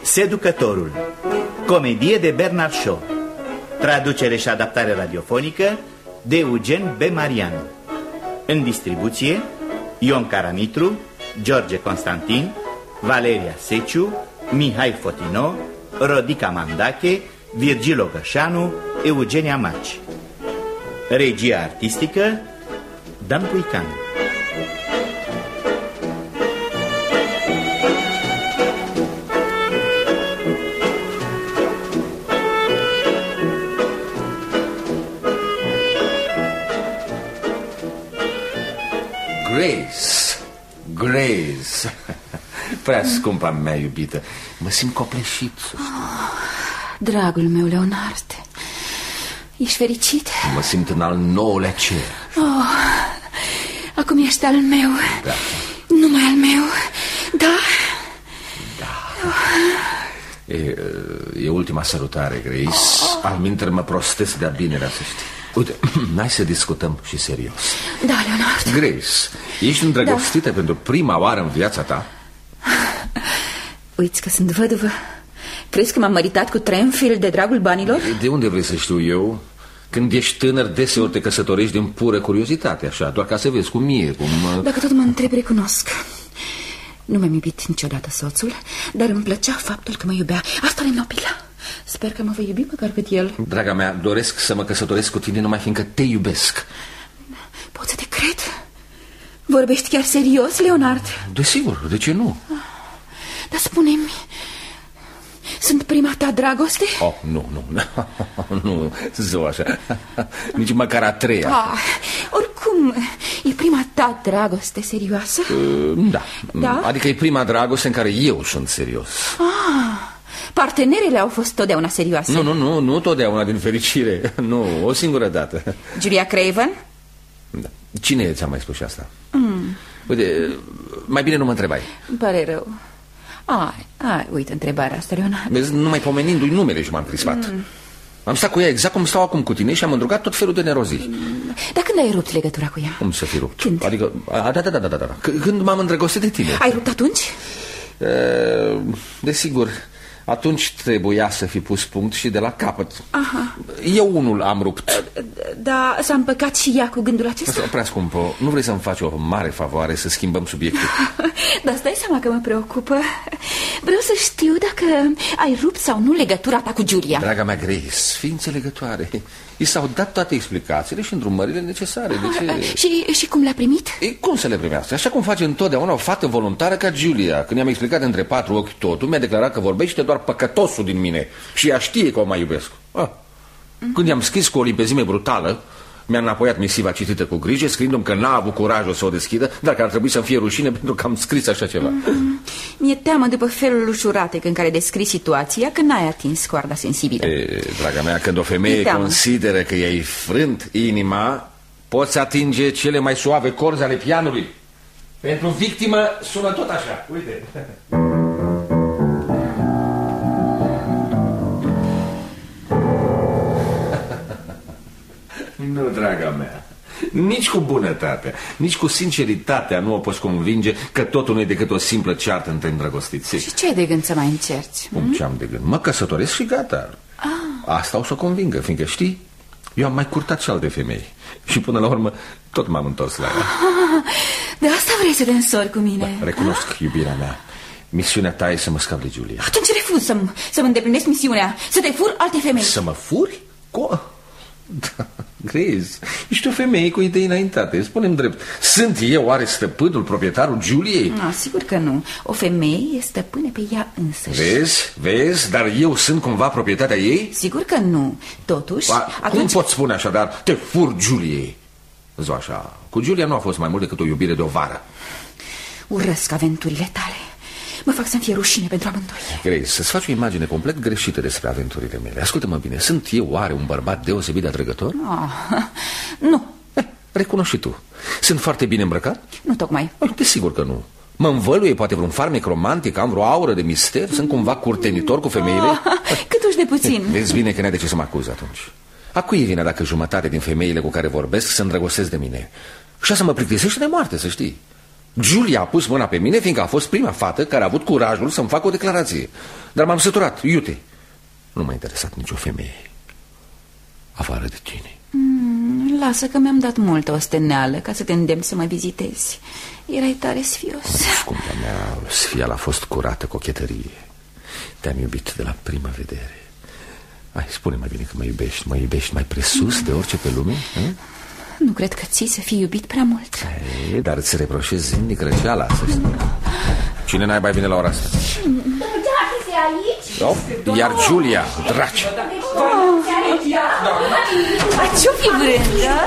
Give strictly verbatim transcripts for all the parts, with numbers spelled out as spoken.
Seducătorul, comedie de Bernard Shaw. Traducere și adaptare radiofonică de Eugen B. Marian. În distribuție Ion Caramitru, George Constantin, Valeria Seciu, Mihai Fotino, Rodica Mandache, Virgil Ogășanu, Eugenia Maci. Regia artistică Dan Puican. Grace, Grace, prea scumpa mea iubită, mă simt copleșit. Oh, dragul meu, Leonard, ești fericit? Mă simt în al nouălea cer. Oh, acum ești al meu, da. Numai al meu, da? Da. Oh. E, e ultima sărutare, Grace, oh. Alminteri mă prostesc de-a binerea, să știi. Uite, hai să discutăm și serios. Da, Leonard. Grace, ești îndrăgostită da. pentru prima oară în viața ta? Uiți că sunt văduvă. Crezi că m-am măritat cu Trenfield de dragul banilor? De unde vrei să știu eu? Când ești tânăr, deseori te căsătorești din pură curiozitate, așa, doar ca să vezi cum e, cum... Dacă tot mă întreb, recunosc. Nu mi-am iubit niciodată soțul, dar îmi plăcea faptul că mă iubea. Asta e nopila. Sper că mă vei iubi măcar cât el. Draga mea, doresc să mă căsătoresc cu tine numai fiindcă te iubesc. Poți să te cred? Vorbești chiar serios, Leonard? Desigur, de ce nu? Dar spune-mi, sunt prima ta dragoste? Oh, nu, nu, nu, nu, zău așa. Nici măcar a treia. Ah, oricum, e prima ta dragoste serioasă? Uh, da. da, adică e prima dragoste în care eu sunt serios. Ah, partenerele au fost totdeauna serioase. Nu, nu, nu, nu totdeauna, din fericire. Nu, o singură dată. Julia Craven? Da. Cine ți-a mai spus și asta? Mm. Uite, mai bine nu mă întrebai. Îmi pare rău. Ai, ai, uite întrebarea asta, Leonard. Vezi, numai pomenindu-i numele și m-am crispat. Mm. Am stat cu ea exact cum stau acum cu tine și am îndrugat tot felul de nerozii. Mm. Dar când ai rupt legătura cu ea? Cum să fi rupt? Când? Adică, a, da, da, da, da, da, da. Când m-am îndrăgostit de tine. Ai rupt atunci? E, desigur, atunci trebuia să fi pus punct și de la capăt. Aha. Eu unul am rupt. Da, s-a împăcat și ea cu gândul acesta? Prea scumpă, nu vrei să-mi faci o mare favoare să schimbăm subiectul? Dar stai seama că mă preocupă. Vreau să știu dacă ai rupt sau nu legătura ta cu Julia. Draga mea, Grace, fii înțelegătoare. I s-au dat toate explicațiile și îndrumările necesare. De ce? Și, și cum le-a primit? E, cum să le primească? Așa cum face întotdeauna o fată voluntară ca Julia. Când i-am explicat între patru ochi totul, mi-a declarat că vorbește doar păcătosul din mine. Și ea știe că o mai iubesc. Ah. Mm-hmm. Când i-am scris cu o limpezime brutală, mi-a înapoiat misiva citită cu grijă, scriindu-mi că n-a avut curajul să o deschidă, dar că ar trebui să-mi fie rușine pentru că am scris așa ceva. Mm-hmm. Mi-e teamă după felul ușurat în care descrii situația că n-ai atins coarda sensibilă. E, draga mea, când o femeie consideră că i-ai frânt inima, poți atinge cele mai suave corzi ale pianului. Pentru victimă sună tot așa. Uite. Nu, draga mea, nici cu bunătatea, nici cu sinceritatea nu o poți convinge că totul nu e decât o simplă ceartă între îndrăgostiți. Și ce ai de gând să mai încerci? Cum ce am de gând? Mă căsătoresc și gata. Ah. Asta o să o convingă, fiindcă știi, eu am mai curtat și alte femei. Și până la urmă tot m-am întors la ea. Ah, de asta vrei să te însori cu mine? Ba, recunosc, ah. iubirea mea, misiunea ta e să mă scap de Julia. Atunci refuz să-mi să îndeplinesc misiunea, să te fur alte femei. Să mă furi? Co? Da, Grace, ești o femeie cu idei înaintate. Spune-mi drept, sunt eu oare stăpânul, proprietarul Juliei? No, sigur că nu. O femeie e stăpână pe ea însăși. Vezi, vezi, dar eu sunt cumva proprietatea ei? Sigur că nu. Totuși, ba, atunci... Cum poți spune așadar, te fur Juliei? Zi așa, cu Julia nu a fost mai mult decât o iubire de o vară. Urăsc aventurile tale. Mă fac să-mi fie rușine pentru amândoi. Grace, să-ți faci o imagine complet greșită despre aventurile mele. Ascultă-mă bine, sunt eu oare un bărbat deosebit de atrăgător? Oh, nu. Eh, recunoști și tu. Sunt foarte bine îmbrăcat? Nu tocmai. Oh, desigur că nu. Mă învăluie poate vreun farmec romantic, am vreo aură de mister, sunt cumva curtenitor cu femeile? Oh, cât uși de puțin. Vezi bine că n-ai de ce să mă acuz atunci. A cui vine dacă jumătate din femeile cu care vorbesc se îndrăgostesc de mine? Și asta mă plictisește de moarte, să știi. Giulia a pus mâna pe mine, fiindcă a fost prima fată care a avut curajul să-mi facă o declarație. Dar m-am săturat, iute. Nu m-a interesat nicio femeie afară de tine. mm, Lasă că mi-am dat multă osteneală ca să te îndemn să mă vizitezi. Erai tare sfios. Scumpa mea, sfiala a fost curată cochetărie. Te-am iubit de la prima vedere. Hai, spune mai bine că mă iubești. Mă iubești mai presus de orice pe lume? Hă? Nu cred că ții să fii iubit prea mult. Ei, dar îți reproșezi zilnic răceala, să știi. Cine n-ai vine la ora asta? Aici? Oh, iar Giulia, draci. Ce-o fi vrând, da?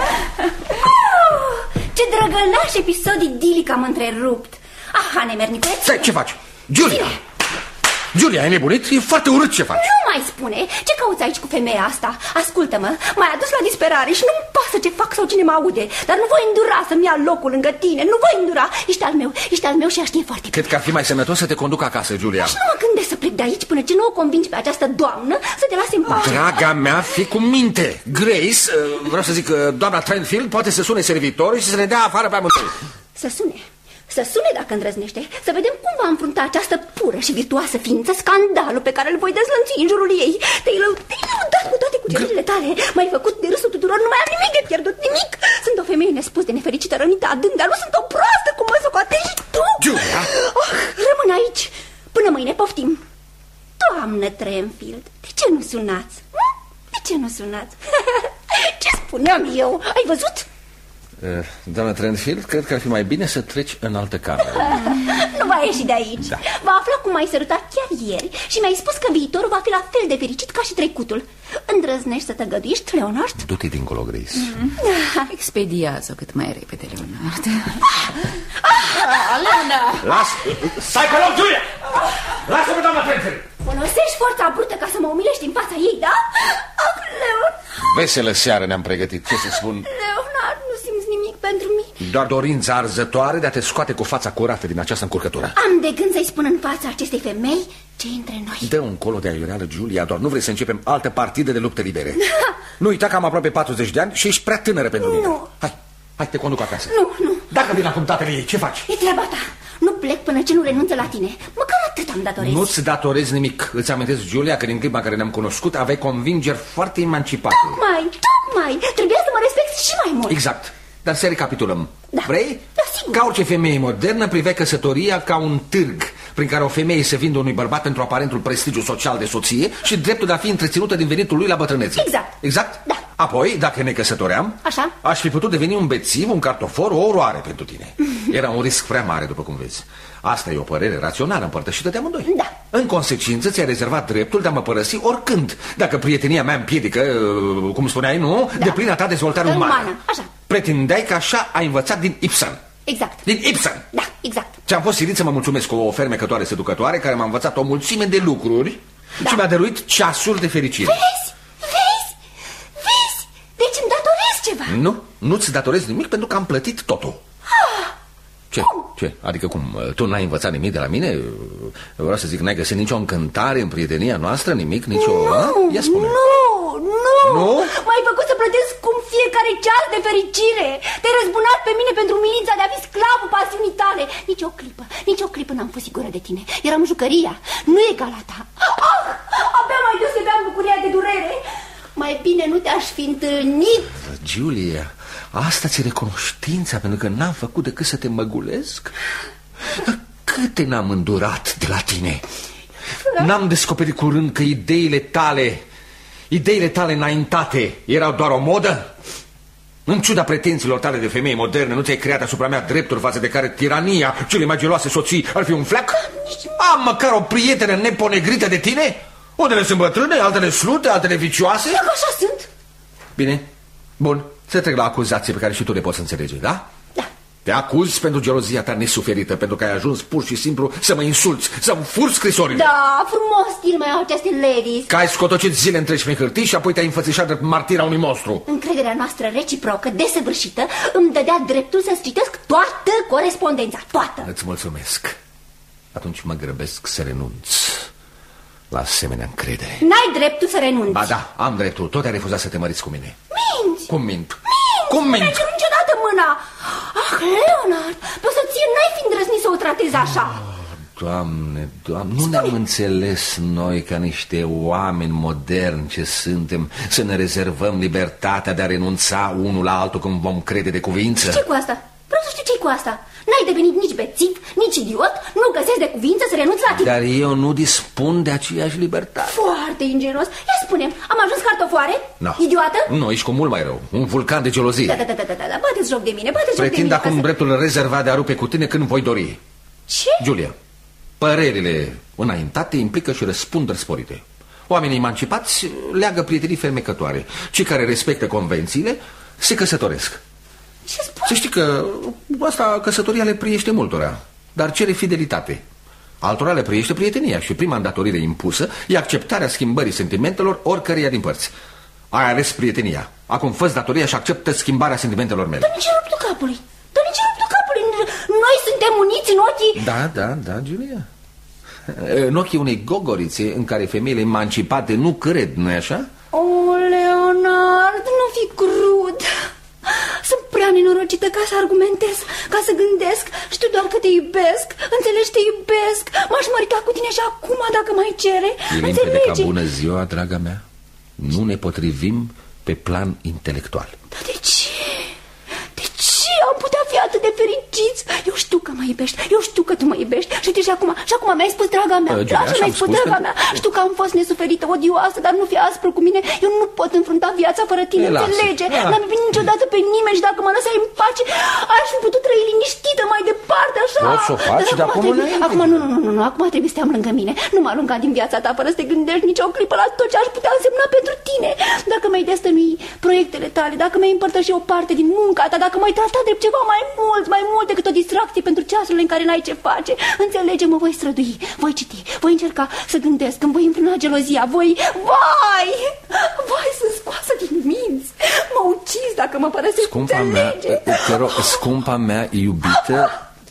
Ce drăgălaș episod idilic am întrerupt. Aha, nemerniculeț. Stai, ce faci? Giulia! Giulia, ai nebunit? E foarte urât ce faci. Nu mai spune. Ce cauți aici cu femeia asta? Ascultă-mă, m-ai adus la disperare și nu-mi pasă ce fac sau cine mă aude. Dar nu voi îndura să-mi ia locul lângă tine. Nu voi îndura. Ești al meu, ești al meu și știe foarte bine. Cred că ar fi mai sănătos să te conduc acasă, Giulia. Și nu mă gândesc să plec de aici până ce nu o convingi pe această doamnă să te lase în pace. Draga mea, fii cu minte. Grace, vreau să zic că doamna Trentfield poate să sune servitorul și să ne dea afară pe amândoi. Să sune. Să sune dacă îndrăznește. Să vedem cum va înfrunta această pură și virtuoasă ființă scandalul pe care îl voi dezlănțui în jurul ei. Te-ai lăudat cu toate cugerile tale. M-ai făcut de râsul tuturor. Nu mai am nimic de pierdut, nimic. Sunt o femeie nespus de nefericită, rănită adânc, dar nu sunt o proastă cum mă socotești tu. Giulia! Oh, rămân aici. Până mâine, poftim. Doamnă Trentfield, de ce nu sunați? De ce nu sunați? Ce spuneam eu? Ai văzut? Doamna Trentfield, cred că ar fi mai bine să treci în altă cameră. Nu va ieși de aici. Da. Va afla cum ai sărutat chiar ieri și mi-ai spus că viitorul va fi la fel de fericit ca și trecutul. Îndrăznești să tăgăduiești, Leonard? Du-te dincolo, Grace. mm. Expediază cât mai repede, Leonard. ah, Leonard! Lasă! Stai pe loc, Giulia! Lasă-mă, doamna Trentfield! Folosești forța brută ca să mă umilești în fața ei, da? Ah, Leonard! Veselă seară ne-am pregătit, ce să spun? Leonard, nu simți nimic pentru mine? Doar dorința arzătoare de a te scoate cu fața curată din această încurcătură. Am de gând să-i spun în fața acestei femei ce între noi. Dă un colo de aiureală, Giulia, doar nu vrei să începem altă partidă de lupte libere. Nu uita că am aproape patruzeci de ani și ești prea tânără pentru mine. Nu. Hai, hai, te conduc acasă. Nu, nu. Dacă vin acum tatăl ei, ce faci? E treaba ta. Nu plec până ce nu renunță la tine. Măcar atât am datorez. Nu-ți datorez nimic. Îți amintesc, Giulia, că din clipa care ne-am cunoscut aveai convingeri foarte emancipate. Tocmai, tocmai. Trebuia să mă respecti și mai mult. Exact. Dar să recapitulăm. Da. Vrei? Da, sigur. Ca orice femeie modernă, priveai căsătoria ca un târg prin care o femeie se vinde unui bărbat pentru aparentul prestigiu social de soție și dreptul de a fi întreținută din venitul lui la bătrânețe. Exact. Exact? Da. Apoi, dacă ne căsătoream, așa, aș fi putut deveni un bețiv, un cartofor, o oroare pentru tine. Era un risc prea mare, după cum vezi. Asta e o părere rațională împărtășită de amândoi. Da. În consecință, ți-ai rezervat dreptul de a mă părăsi oricând, dacă prietenia mea împiedică, cum spuneai, nu, da, de plina ta dezvoltare umană. umană. Așa. Pretindeai că așa ai învățat din Ibsen. Exact. Din Ibsen. Da, exact. Ți-am fost silit să mă mulțumesc cu o fermecătoare seducătoare care m-a învățat o mulțime de lucruri, da, și mi-a dăruit ceasuri de fericire. Vezi? Vezi? Vezi? Deci îmi datorezi ceva. Nu, nu-ți datorezi nimic pentru că am plătit totul. Ah, ce? cum? Ce? Adică cum? Tu n-ai învățat nimic de la mine? Vreau să zic, n-ai găsit nicio încântare în prietenia noastră? Nimic? Nicio... Nu, ia spune. nu, nu, nu. M-ai făcut să plătesc cum fiecare ceas de fericire. Te-ai răzbunat pe mine pentru umilința de a fi sclavul pasiunii tale. Nici o clipă, nici o clipă n-am fost sigură de tine. Eram jucăria, nu egala ta. Ah, abia mai deosebeam bucuria de durere. Mai bine nu te-aș fi întâlnit. Giulia, asta ți-e recunoștința pentru că n-am făcut decât să te măgulesc? Câte n-am îndurat de la tine? N-am descoperit curând că ideile tale, ideile tale înaintate erau doar o modă? În ciuda pretențiilor tale de femeie moderne, nu ți-ai creat asupra mea drepturi față de care tirania cele mai geloase soții ar fi un fleac? Am măcar o prietenă neponegrită de tine? Unele sunt bătrâne, altele slute, altele vicioase? Dacă așa sunt. Bine, bun, să trec la acuzații pe care și tu le poți înțelege, da? Da. Te acuzi pentru gelozia ta nesuferită, pentru că ai ajuns pur și simplu să mă insulți, să-mi furi scrisorile. Da, frumos stil mai au aceste ladies. Că ai scotocit zile întregi pe hârtii și apoi te-ai înfățișat drept martira unui monstru. Încrederea noastră reciprocă, desăvârșită, îmi dădea dreptul să-ți citesc toată corespondența, toată. Îți mulțumesc. Atunci mă grăbesc să renunț la asemenea încredere. N-ai dreptul să renunți. Ba da, am dreptul. Tot ai refuzat să te măriți cu mine. Minți. Cum mint? Minți. Cum mint? N-ai cerut niciodată mâna. Ah, Leonard, pe o soție n-ai fi tratezi așa? Doamne, Doamne, nu ne-am înțeles noi ca niște oameni moderni ce suntem să ne rezervăm libertatea de a renunța unul la altul când vom crede de cuvință? Ce cu asta? Vreau să știu ce cu asta. N-ai devenit nici bețiv, nici idiot, nu găsești de cuvință să renunți la tine. Dar eu nu dispun de aceeași libertate. Foarte ingenuos. Ia spune, am ajuns cartofoare? No. Idiotă? Nu, ești cu mult mai rău. Un vulcan de gelozie. Da, da, da, da, da, da. Bateți joc de mine, bateți joc de Pretind mine. acum Să... dreptul rezervat de a rupe cu tine când voi dori. Ce? Giulia, părerile înaintate implică și răspunderi sporite. Oamenii emancipați leagă prietenii fermecătoare. Cei care respectă convențiile se căsătoresc. Ce spui? Să știi că asta, căsătoria le priește multora, dar cere fidelitate. Altora le priește prietenia și prima îndatorire impusă e acceptarea schimbării sentimentelor oricăreia din părți. Ai ales prietenia. Acum fă-ți datoria și acceptă schimbarea sentimentelor mele. Dar nici ruptul capului. Dar nici ruptul capului. Noi suntem uniți în ochii... Da, da, da, Giulia. În ochii unei gogorițe în care femeile emancipate nu cred, nu-i așa? O, Leonard, nu fi crud. Sunt prea nenorocită ca să argumentez, ca să gândesc. Știu doar că te iubesc. Înțelegi, te iubesc. M-aș mărita cu tine și acum dacă mai cere. E limpede ca bună ziua, draga mea. Nu ne potrivim pe plan intelectual. Dar de ce? De ce am putea fi atât de fericiți? Eu știu că mă iubești, eu știu că tu mă iubești. Și uite, și acum, și acum mi-ai spus, draga mea, uh, Giulia, mi-ai spus, draga mea. Știu că am fost nesuferită, odioasă, dar nu fi aspru cu mine. Eu nu pot înfrunta viața fără tine, e, înțelege? Da. N-am iubit niciodată pe nimeni și dacă mă lăsai în pace, aș fi putut trăi liniștită mai departe, așa. Poți să o faci, dar acum trebuie, acum nu, nu, nu, nu, nu, acum trebuie să te am lângă mine. Nu mă arunca din viața ta fără să te gândești nici o clipă la tot ce aș putea însemna pentru tine. Dacă mi-ai destănui proiectele tale, dacă mi-ai împărtăși o parte din munca ta, dacă m-ai tratat drept ceva mai mult, mai mult decât o distracție pentru ceasurile în care n-ai ce face, înțelege, mă voi strădui, voi citi, voi încerca să gândesc, îmi voi înfrâna gelozia, voi, vai, vai, sunt scoasă din minți, mă ucizi dacă mă părăsești, Scumpa înțelege. mea, te rog, scumpa mea iubită,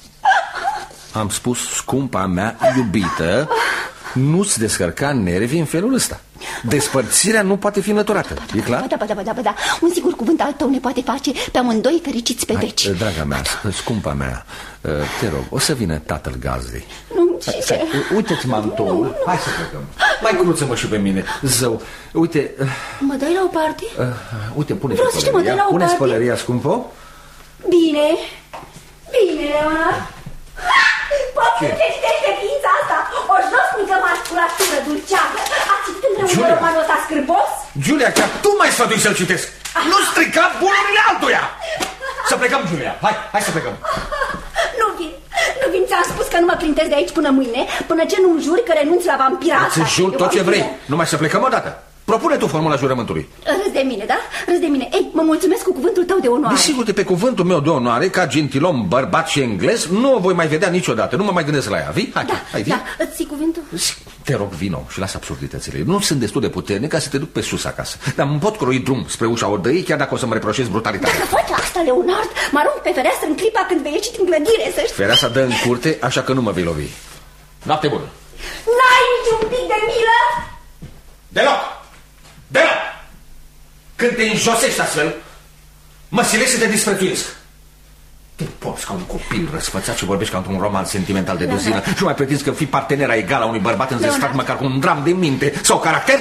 am spus scumpa mea iubită, nu-ți descărca nervii în felul ăsta. Despărțirea nu poate fi înlăturată, e clar? Da, da, da, da, da, da. Un sigur cuvânt al tău ne poate face pe amândoi fericiți pe Hai, veci. draga mea, scumpa mea, te rog, o să vină tatăl gazdei. Nu, ce? Uite-ți mantoul, hai să plecăm. Mai cruță-mă și pe mine, zău. Uite... Mă dai la o parte? Uh, uite, pune Vreau să știu, mă dai la o pune parte? spălăria, scumpo. Bine, bine, Leonard. Poți să citește ființa asta, o josnică masculatură dulceagă. A citit împreună romanul ăsta scârbos? Giulia, chiar tu mai sfătui să-l citesc. Nu strica bunurile altuia. Să plecăm, Giulia, hai, hai să plecăm. Nu vin, nu vin, ți-am spus că nu mă printez de aici până mâine, până ce nu-mi juri că renunți la vampira asta. Îți jur tot ce vrei, numai să plecăm odată. Propune tu formula jurământului. Râzi de mine, da? Râzi de mine. Ei, mă mulțumesc cu cuvântul tău de onoare. Desigur, de pe cuvântul meu de onoare, ca gentilom, bărbat și englez, nu o voi mai vedea niciodată. Nu mă mai gândesc la ea. Vii? Hai, Da, hai, vii? da, îți ții cuvântul? Te rog, vino și lasă absurditățile. Nu sunt destul de puternic ca să te duc pe sus acasă. Dar îmi pot croi drum spre ușa odăii, chiar dacă o să mă reproșez brutalitatea. Dacă faci asta, Leonard, mă arunc pe fereastră în clipa când vei ieși din clădire, să știi. Fereastra dă în curte, așa că nu mă vei lovi. Noapte bună! N-ai niciun pic de milă? Deloc! Deloc! Când te înjosești astfel, mă silești să te disprețuiesc. Te porți ca un copil răsfățat și vorbești ca într-un roman sentimental de duzină și mai pretinzi că fii partenera egală a unui bărbat înzestrat măcar cu un dram de minte sau caracter?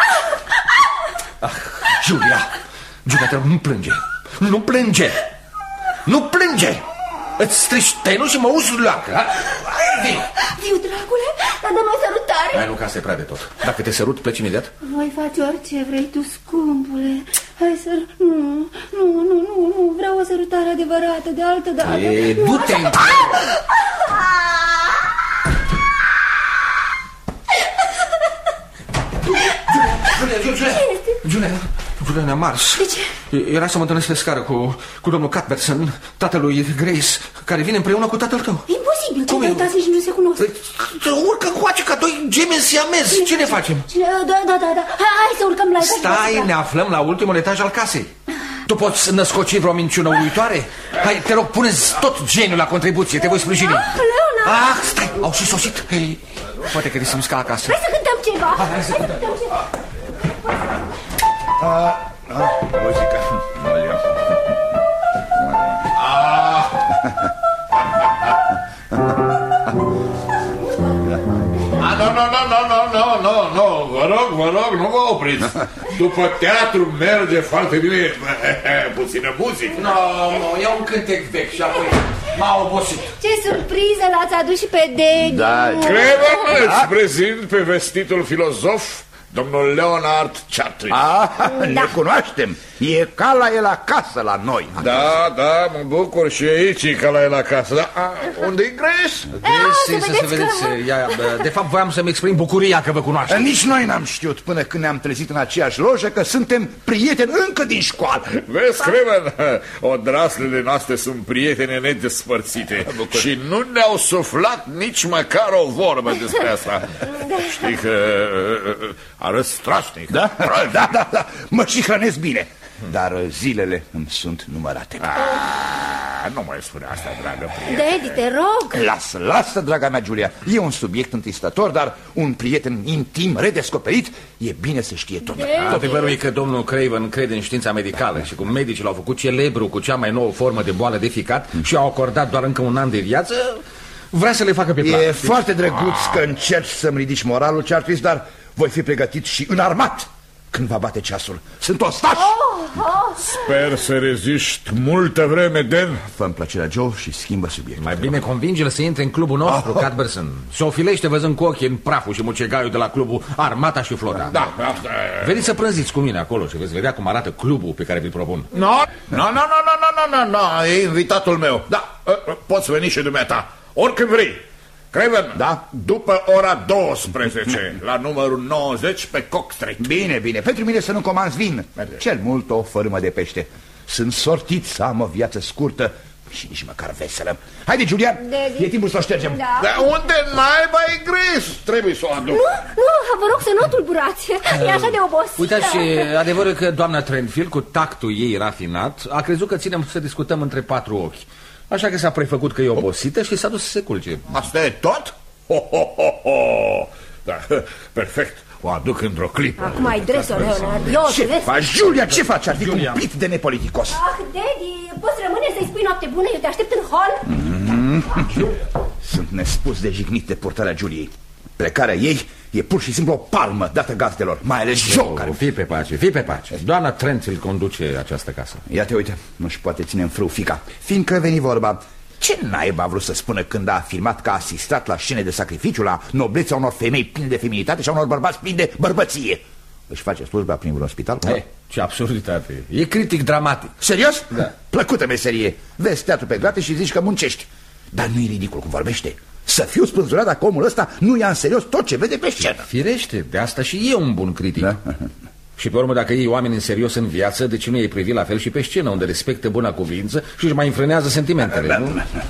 Ah, Giulia, Giulia, te rog, nu plânge, nu plânge, nu plânge! Îți strici tenul și mă uzi leacă. Vino! Viu, dragule, dar dă-mi o sărutare. Hai, nu, că asta e prea de tot. Dacă te sărut, pleci imediat? Voi face orice vrei tu, scumpule. Hai să... Nu, nu, nu, nu, nu. Vreau o sărutare adevărată de altă dată. E, du-te! Giulia, Giulia, Giulia! Giulia, Giulia ne-a mars. De ce? Era să mă întâlnesc pe scară cu, cu domnul Cuthbertson, tatălui Grace, care vine împreună cu tatăl tău. Imposibil, Cum cei e? doi tați nici nu se cunosc. Urcă încoace ca doi gemeni siamezi. Ce ne facem? Cine? Da, da, da, da. Hai, hai să urcăm la etaj. Stai, ne aflăm la ultimul etaj al casei. Tu poți născoci vreo minciună uluitoare? Hai, te rog, pune-ți tot geniul la contribuție, te voi sprijini. Ah, Leona! Ah, stai, au și sosit. Hei, poate că te simți ca acasă. Hai să cântăm ceva. Hai, hai să cântăm ceva. Ah, ah, muzica. Maria. Ah. nu, nu, nu, nu, nu, nu, vă rog, vă rog, nu vă opriți. După teatru merge foarte bine puțină muzică. Nu, nu, e un cântec vechi și apoi m-a obosit. Ce surpriză l-ați adus și pe Daddy. Da, Craven, îți prezint pe vestitul filozof, domnul Leonard Chartres. Ah, ne da. cunoaștem. E ca la el acasă la noi. Da, da, mă bucur și aici e ca la el acasă. Da, unde-i Grace? Grace, să, să vedeți, că... ea, de fapt voiam să-mi exprim bucuria că vă cunoaștem. Nici noi n-am știut până când ne-am trezit în aceeași lojă că suntem prieteni încă din școală. Vezi, Craven, odraslele noastre sunt prietene nedespărțite și nu ne-au suflat nici măcar o vorbă despre asta. Știi că arăți strașnic. Da? Da, da, da, mă și hrănesc bine. Dar zilele îmi sunt numărate. Ah, nu mai spune asta, dragă prieten. Daddy, te rog. Lasă, lasă, draga mea, Giulia. E un subiect întristător, dar un prieten intim, redescoperit, e bine să știe tot. Adevărul e că domnul Craven crede în știința medicală și cum medicii l-au făcut celebru cu cea mai nouă formă de boală de ficat și au acordat doar încă un an de viață, vrea să le facă pe plan. E foarte drăguț ah. că încerci să-mi ridici moralul, Chartres, dar voi fi pregătit și înarmat când va bate ceasul. Sunt ostaș! Oh, oh. Sper să reziști multă vreme, Dan. Fă-mi plăcerea, Joe, și schimbă subiectul. Mai bine convinge-l să intre în clubul nostru, oh. Cadberson. Se ofilește văzând cu ochii în praful și mucegaiul de la clubul Armata și Flota. Da, da, da. Veniți să prânziți cu mine acolo și veți vedea cum arată clubul pe care vi-l propun. Nu, nu, nu, nu, nu, nu, e invitatul meu. Da, poți veni și dumneata, oricând vrei. Craven, da? După ora douăsprezece, la numărul nouăzeci pe Cock Street. Bine, bine, pentru mine să nu comanzi vin. Merge. Cel mult o fărâmă de pește. Sunt sortit să am o viață scurtă și nici măcar veselă. Haide, Julian, Daddy. E timpul să o ștergem. Da. Dar unde naiba e Grace? Trebuie să o aduc. Nu, nu, vă rog să nu tulburați. E așa de obosit. Uitați, și adevărul că doamna Trenfield, cu tactul ei rafinat, a crezut că ținem să discutăm între patru ochi. Așa că s-a prefăcut că e obosită și s-a dus să se culce. Asta e tot? Ho, ho, ho, ho. Da, perfect. O aduc într-o clipă. Acum ai dresul, Leonard. Eu ce faci, Julia? Ce faci? Ar fi cumplit de nepoliticos. Ah, Daddy, poți rămâne să-i spui noapte bună? Eu te aștept în hall. Mm-hmm. Sunt nespus de jignit de purtarea Juliei. Plecarea ei e pur și simplu o palmă dată gazdelor, mai ales Joe, care... Fii pe pace, fii pe pace. Doamna Trent îl conduce această casă. Ia te uite, nu-și poate ține în frâu fica. Fiindcă veni vorba, ce naiba a vrut să spună când a afirmat că a asistat la scene de sacrificiu, la noblețea unor femei pline de feminitate și a unor bărbați plini de bărbăție? Își face slujba prin vreun spital? Hey, ce absurditate. E critic dramatic. Serios? Da. Plăcută meserie. Vezi teatru pe grate și zici că muncești. Dar nu e ridicol cum vorbește. Să fiu spânzurat dacă omul ăsta nu ia în serios tot ce vede pe scenă. Firește, de asta și e un bun critic. Da? Și pe urmă, dacă iei oameni în serios în viață, de ce nu i-ai privi la fel și pe scenă, unde respectă buna cuvință și își mai înfrânează sentimentele, da, nu? Da, da.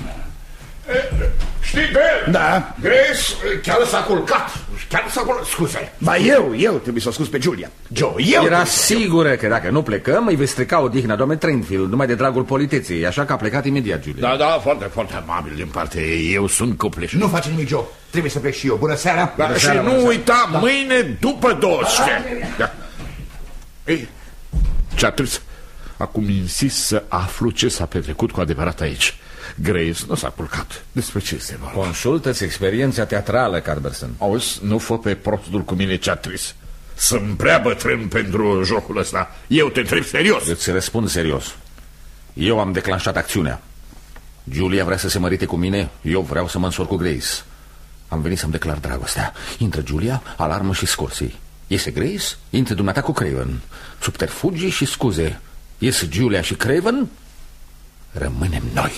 Știi, Ben? Da? Grace chiar s-a culcat. Chiar s-a culcat, scuze. Ba eu, eu trebuie să o scuz pe Julia. Joe, eu Era sigură că dacă nu plecăm, îi vei strica odihna doamne Trenfield, numai de dragul politeței, așa că a plecat imediat, Julia. Da, da, foarte, foarte amabil din partea ei. Eu sunt copleș. Nu face nimic, Joe. Trebuie să plec și eu. Bună seara. Da, bună seara, și nu uita, da. Mâine după douăsprezece. Da. Ei, Chartres, acum insist să aflu ce s-a petrecut cu adevărat aici. Grace nu s-a culcat. Despre ce este vorba? Consultă-ți experiența teatrală, Cadberson. Auzi, nu fă pe prostul cu mine, Chartres. Sunt prea bătrân pentru jocul ăsta. Eu te întreb serios. Îți răspund serios. Eu am declanșat acțiunea. Julia vrea să se mărite cu mine, eu vreau să mă însor cu Grace. Am venit să-mi declar dragostea. Intră Julia, alarmă și scorsii. Iese Grace, intră dumneata cu Craven. Subterfugii și scuze. Iese Julia și Craven, rămânem noi.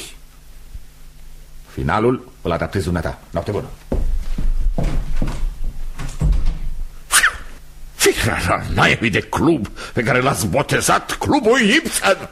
Finalul îl adaptezi dumneata. Noapte bună. Firea naibii de club pe care l-ați botezat Clubul Ibsen.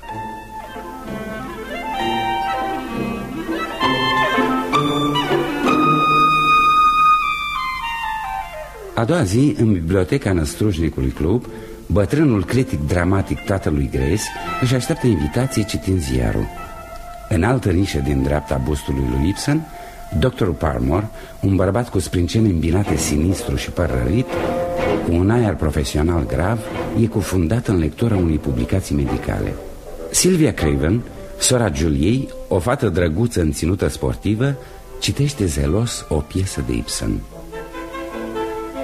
A doua zi, în biblioteca năstrușnicului club, bătrânul critic dramatic tatălui Grace își așteaptă invitație citind ziarul. În altă nișă din dreapta bustului lui Ibsen, doctorul Parmore, un bărbat cu sprâncene îmbinate sinistru și păr rărit, cu un aer profesional grav, e cufundat în lectura unei publicații medicale. Sylvia Craven, sora Juliei, o fată drăguță în ținută sportivă, citește zelos o piesă de Ibsen.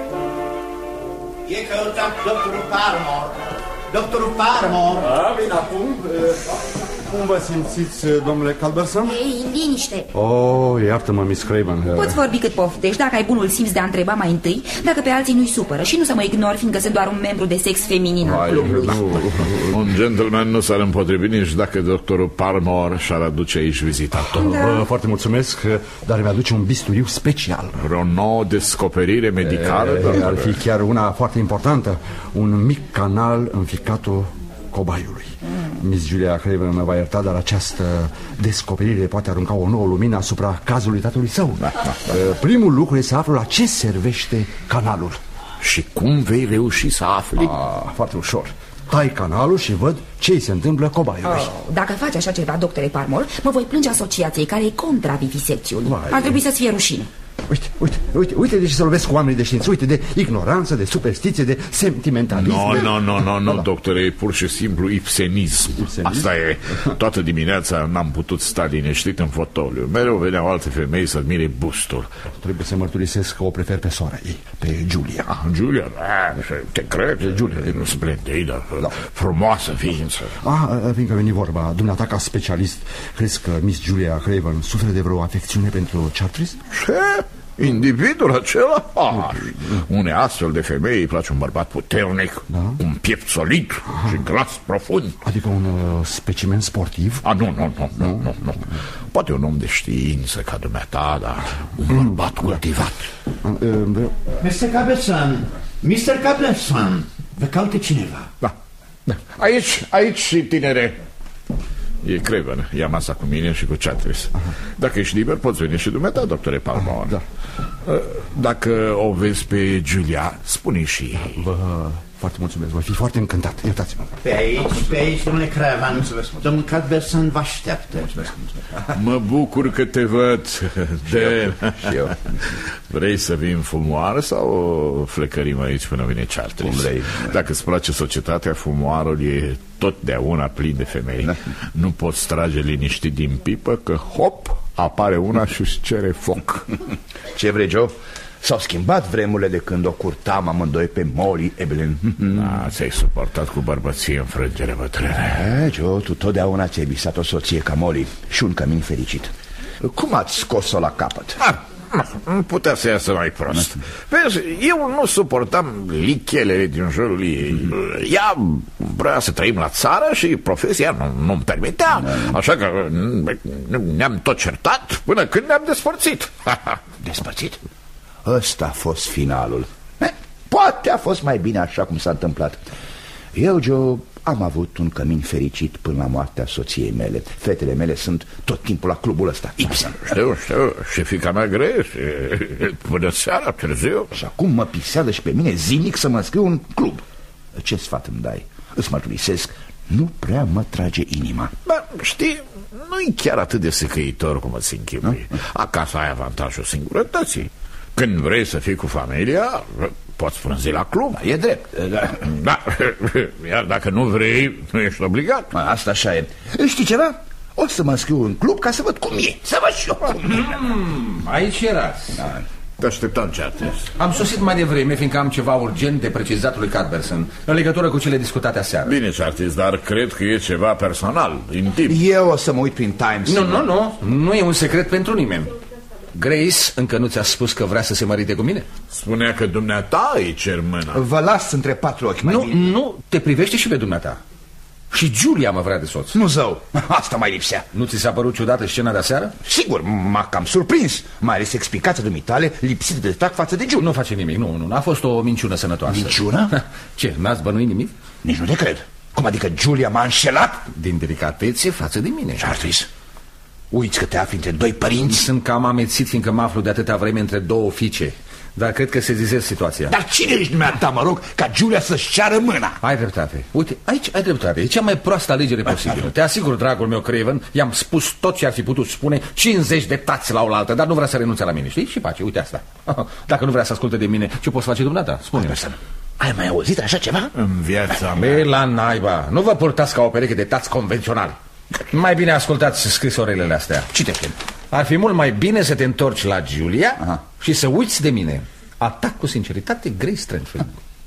E căutam doctorul Parmor. Doctorul Parmor. Da, vine acum. Cum vă simțiți, domnule Culberson? Ei, liniște. Oh, iartă-mă, Miss Craven. Poți vorbi cât poftești, dacă ai bunul simț de a întreba mai întâi dacă pe alții nu-i supără și nu să mă ignori, fiindcă sunt doar un membru de sex feminin al clubului. Un gentleman nu s-ar împotrivi nici dacă doctorul Parmor și-ar aduce aici vizitator. Da. Foarte mulțumesc, dar mi-aduce un bisturiu special. O nouă descoperire medicală? E, ar fi chiar una foarte importantă. Un mic canal în ficatul cobaiului. Mm. Miss Julia Craven mă va ierta, dar această descoperire poate arunca o nouă lumină asupra cazului tatălui său. Da, da, da. Primul lucru este să aflu la ce servește canalul. Și cum vei reuși să afli? Ah, foarte ușor. Tai canalul și văd ce îi se întâmplă cobaiului. Oh, dacă faci așa ceva, doctore Parmor, mă voi plânge asociației care e contra vivisecțiunii. Ar trebui să-ți fie rușine. Uite, uite, uite, uite de ce să lovesc cu oamenii de știință. Uite, de ignoranță, de superstiție, de sentimentalism. Nu, de... nu, nu, nu, nu, doctore, e pur și simplu ibsenism. Ibsenism? Asta e. Toată dimineața n-am putut sta liniștit în fotoliu. Mereu veneau alte femei să admire bustul. Trebuie să mărturisesc că o prefer pe sora ei, pe Julia. Ah, Julia, da, te cred, Julia e splendidă, da. Frumoasă ființă. Ah, fiindcă veni vorba, dumneata ca specialist, crezi că Miss Julia Craven suferă de vreo afecțiune pentru Chartres? Ce? Individul acela? Ah, unei astfel de femei îi place un bărbat puternic, da? Un piept solid ah. și glas profund. Adică un uh, specimen sportiv? Ah, nu, nu, nu, nu, nu, nu. Poate un om de știință ca dumneata, dar un bărbat cultivat. mister Cabezan, mister Cabezan, vă caute cineva? Da, da. Aici, aici, tinere. E Craven, ia masa cu mine și cu Chartres. Dacă ești liber, poți veni și dumneata, doctore Parmor. Da. Dacă o vezi pe Julia, spune și... Vă foarte mulțumesc, voi fi foarte încântat. Iertați-mă. Pe aici, pe aici, domnule Craven. Domnul Culberson vă așteaptă. Mă bucur că te văd. De... Și eu. Vrei să vin fumoară sau o flecărim aici până vine Chartres? Dacă îți place societatea, fumoarul e totdeauna plin de femei. Da. Nu poți trage liniștit din pipă, că hop, apare una și își cere foc. Ce vrei, Joe? S-au schimbat vremurile de când o curtam amândoi pe Molly Evelyn. Da, ți-ai suportat cu bărbăție înfrângere, bătrâne. E, Joe, tu totdeauna ți-ai visat o soție ca Molly și un cămin fericit. Cum ați scos-o la capăt? Ah, nu putea să iasă mai prost. Vezi, eu nu suportam lichelele din jurul ei. Ea vrea să trăim la țară și profesia nu, nu-mi permitea. Așa că ne-am tot certat până când ne-am despărțit. Despărțit? Ăsta a fost finalul. eh, Poate a fost mai bine așa cum s-a întâmplat. Eu, Joe, am avut un cămin fericit până la moartea soției mele. Fetele mele sunt tot timpul la clubul ăsta, Ibsen. Știu, știu, și fiica mea greșe până seara, târziu. Și acum mă piseadă și pe mine zilnic să mă înscriu în club. Ce sfat îmi dai? Îți mărturisesc, nu prea mă trage inima. Bă, știi, nu-i chiar atât de secăitor cum îți închipui. Acasă ai avantajul singurătății. Când vrei să fii cu familia, poți frânzi la club. Da, e drept. Da, iar dacă nu vrei, nu ești obligat. Asta așa e. Știi ceva? O să mă înscriu în club ca să văd cum e. Să văd și eu cum e. mm, Aici erați. Da. Te așteptam, Chartres. Am sosit mai devreme, fiindcă am ceva urgent de precizat lui Culberson în legătură cu cele discutate aseară. Bine, Chartres, dar cred că e ceva personal, intim. Eu o să mă uit prin Times. Nu, nu, nu, nu e un secret pentru nimeni. Grace încă nu ți-a spus că vrea să se mărite cu mine? Spunea că dumneata îi cer mâna. Vă las între patru ochi mai Nu, bine. nu, te privește și pe dumneata. Și Julia mă vrea de soț. Nu, zău, asta mai lipsea. Nu ți s-a părut ciudată scena de aseară? Sigur, m-a cam surprins. Mai ales explicația dumitale lipsită de tact față de Julia. Nu face nimic, nu, nu, a fost o minciună sănătoasă. Minciună? Ce, n-ați bănuit nimic? Nici nu te cred. Cum adică Julia m-a înșelat? Din delicatețe față de mine. Chartres, uiți că te afli între doi părinți? Sunt cam amețit, fiindcă mă aflu de atâta vreme între două fiice. Dar cred că se zizez situația. Dar cine ești dumneata, mă rog, ca Julia să-și ceară mâna? Ai dreptate. Uite, aici ai dreptate. E cea mai proastă alegere posibilă. Te asigur, dragul meu Craven, i-am spus tot ce ar fi putut spune, cincizeci de tați la oaltă, dar nu vrea să renunțe la mine, știi? Și pace, uite asta. Dacă nu vrea să asculte de mine, ce poți face dumneata? Spune-mi. Ai mai auzit așa ceva? În viața mea. Be, la naiba, nu vă purtați ca o pereche de tați convenționali. Mai bine ascultați scrisorelele astea. Citește. Ar fi mult mai bine să te întorci la Julia. Aha. Și să uiți de mine. Atac cu sinceritate, Grace Trenfield.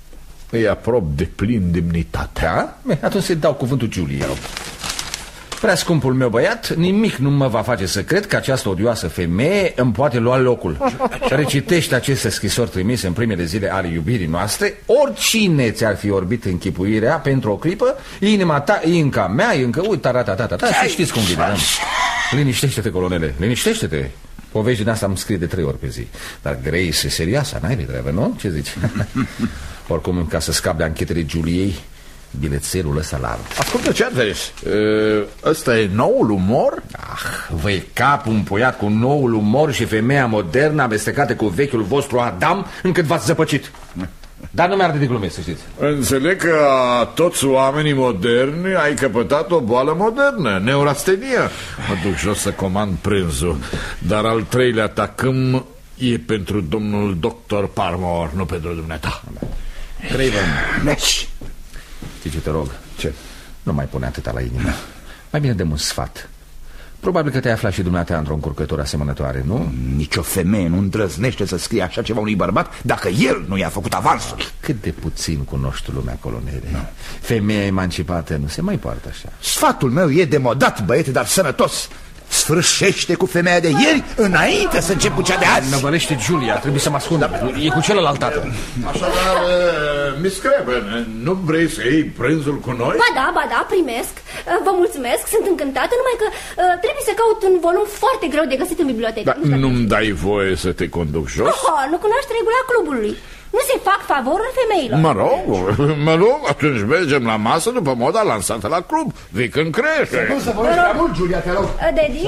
îi aprob de plin demnitatea. Da? Atunci să-i dau cuvântul Giulia. Prea scumpul meu băiat, nimic nu mă va face să cred că această odioasă femeie îmi poate lua locul. Recitește aceste scrisori trimise în primele zile ale iubirii noastre. Oricine ți-ar fi orbit închipuirea pentru o clipă, inima ta e încă a mea, e încă, uite, ta, ta, ta, ta, ta, și știți cum vine, da? Liniștește-te, colonele, liniștește-te. Povești din asta îmi scrie de trei ori pe zi. Dar Grace e serioasă, n-ai de treabă, nu? Ce zici? Oricum, ca să scap de anchetele Giuliei, bilețelul ăsta la alt. Ascultă, ce adres? Ăsta e noul umor? Ah, vă-i capul împuiat cu noul umor și femeia modernă amestecate cu vechiul vostru Adam, încât v-ați zăpăcit. Dar nu mi-ar de glume, să știți. Înțeleg că toți oamenii moderni ai căpătat o boală modernă, neurastenie. Mă duc jos să comand prânzul. Dar al treilea tacâm e pentru domnul doctor Parmor, nu pentru dumneata. Craven, știi ce te rog? Ce? Nu mai pune atâta la inimă. Mai bine dăm un sfat. Probabil că te-ai aflat și dumneata într-o încurcătură asemănătoare, nu? Nici o femeie nu îndrăznește să scrie așa ceva unui bărbat dacă el nu i-a făcut avansul. Cât de puțin cunoști lumea, colonele. No. Femeia emancipată nu se mai poartă așa. Sfatul meu e demodat, băiete, dar sănătos. Sfârșește cu femeia de ieri înainte să încep cu cea de azi. Năvălește Giulia, trebuie să mă ascund. Da. E cu celălalt tată. Așadar, uh, Miss Craven, nu vrei să iei prânzul cu noi? Ba da, ba da, primesc. uh, Vă mulțumesc, sunt încântată. Numai că uh, trebuie să caut un volum foarte greu de găsit în bibliotecă. Da, nu-mi dai voie să te conduc jos? Oh, nu cunoști regula clubului. Nu se fac favoruri femeilor. Mă rog, mă rog, atunci mergem la masă după moda lansată la club. Vii când crește. Nu să vorbești prea mult, Giulia, te rog. Daddy?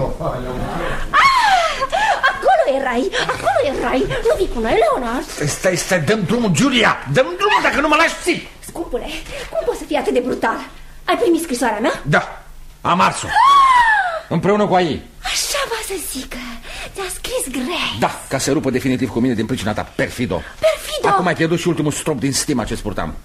Ah, acolo erai, acolo erai. Nu vii cu noi, Leonard? Stai, stai, dăm drumul, Giulia. Dăm drumul, dacă nu mă lași ții. Scumpule, cum poți să fii atât de brutal? Ai primit scrisoarea mea? Da, am ars-o. Împreună cu a ei. Așa va să zică. Ți-a scris Grace. Da, ca să rupă definitiv cu mine din pricina ta, perfido. Perfido? Acum ai pierdut și ultimul strop din stima ce-ți purtam.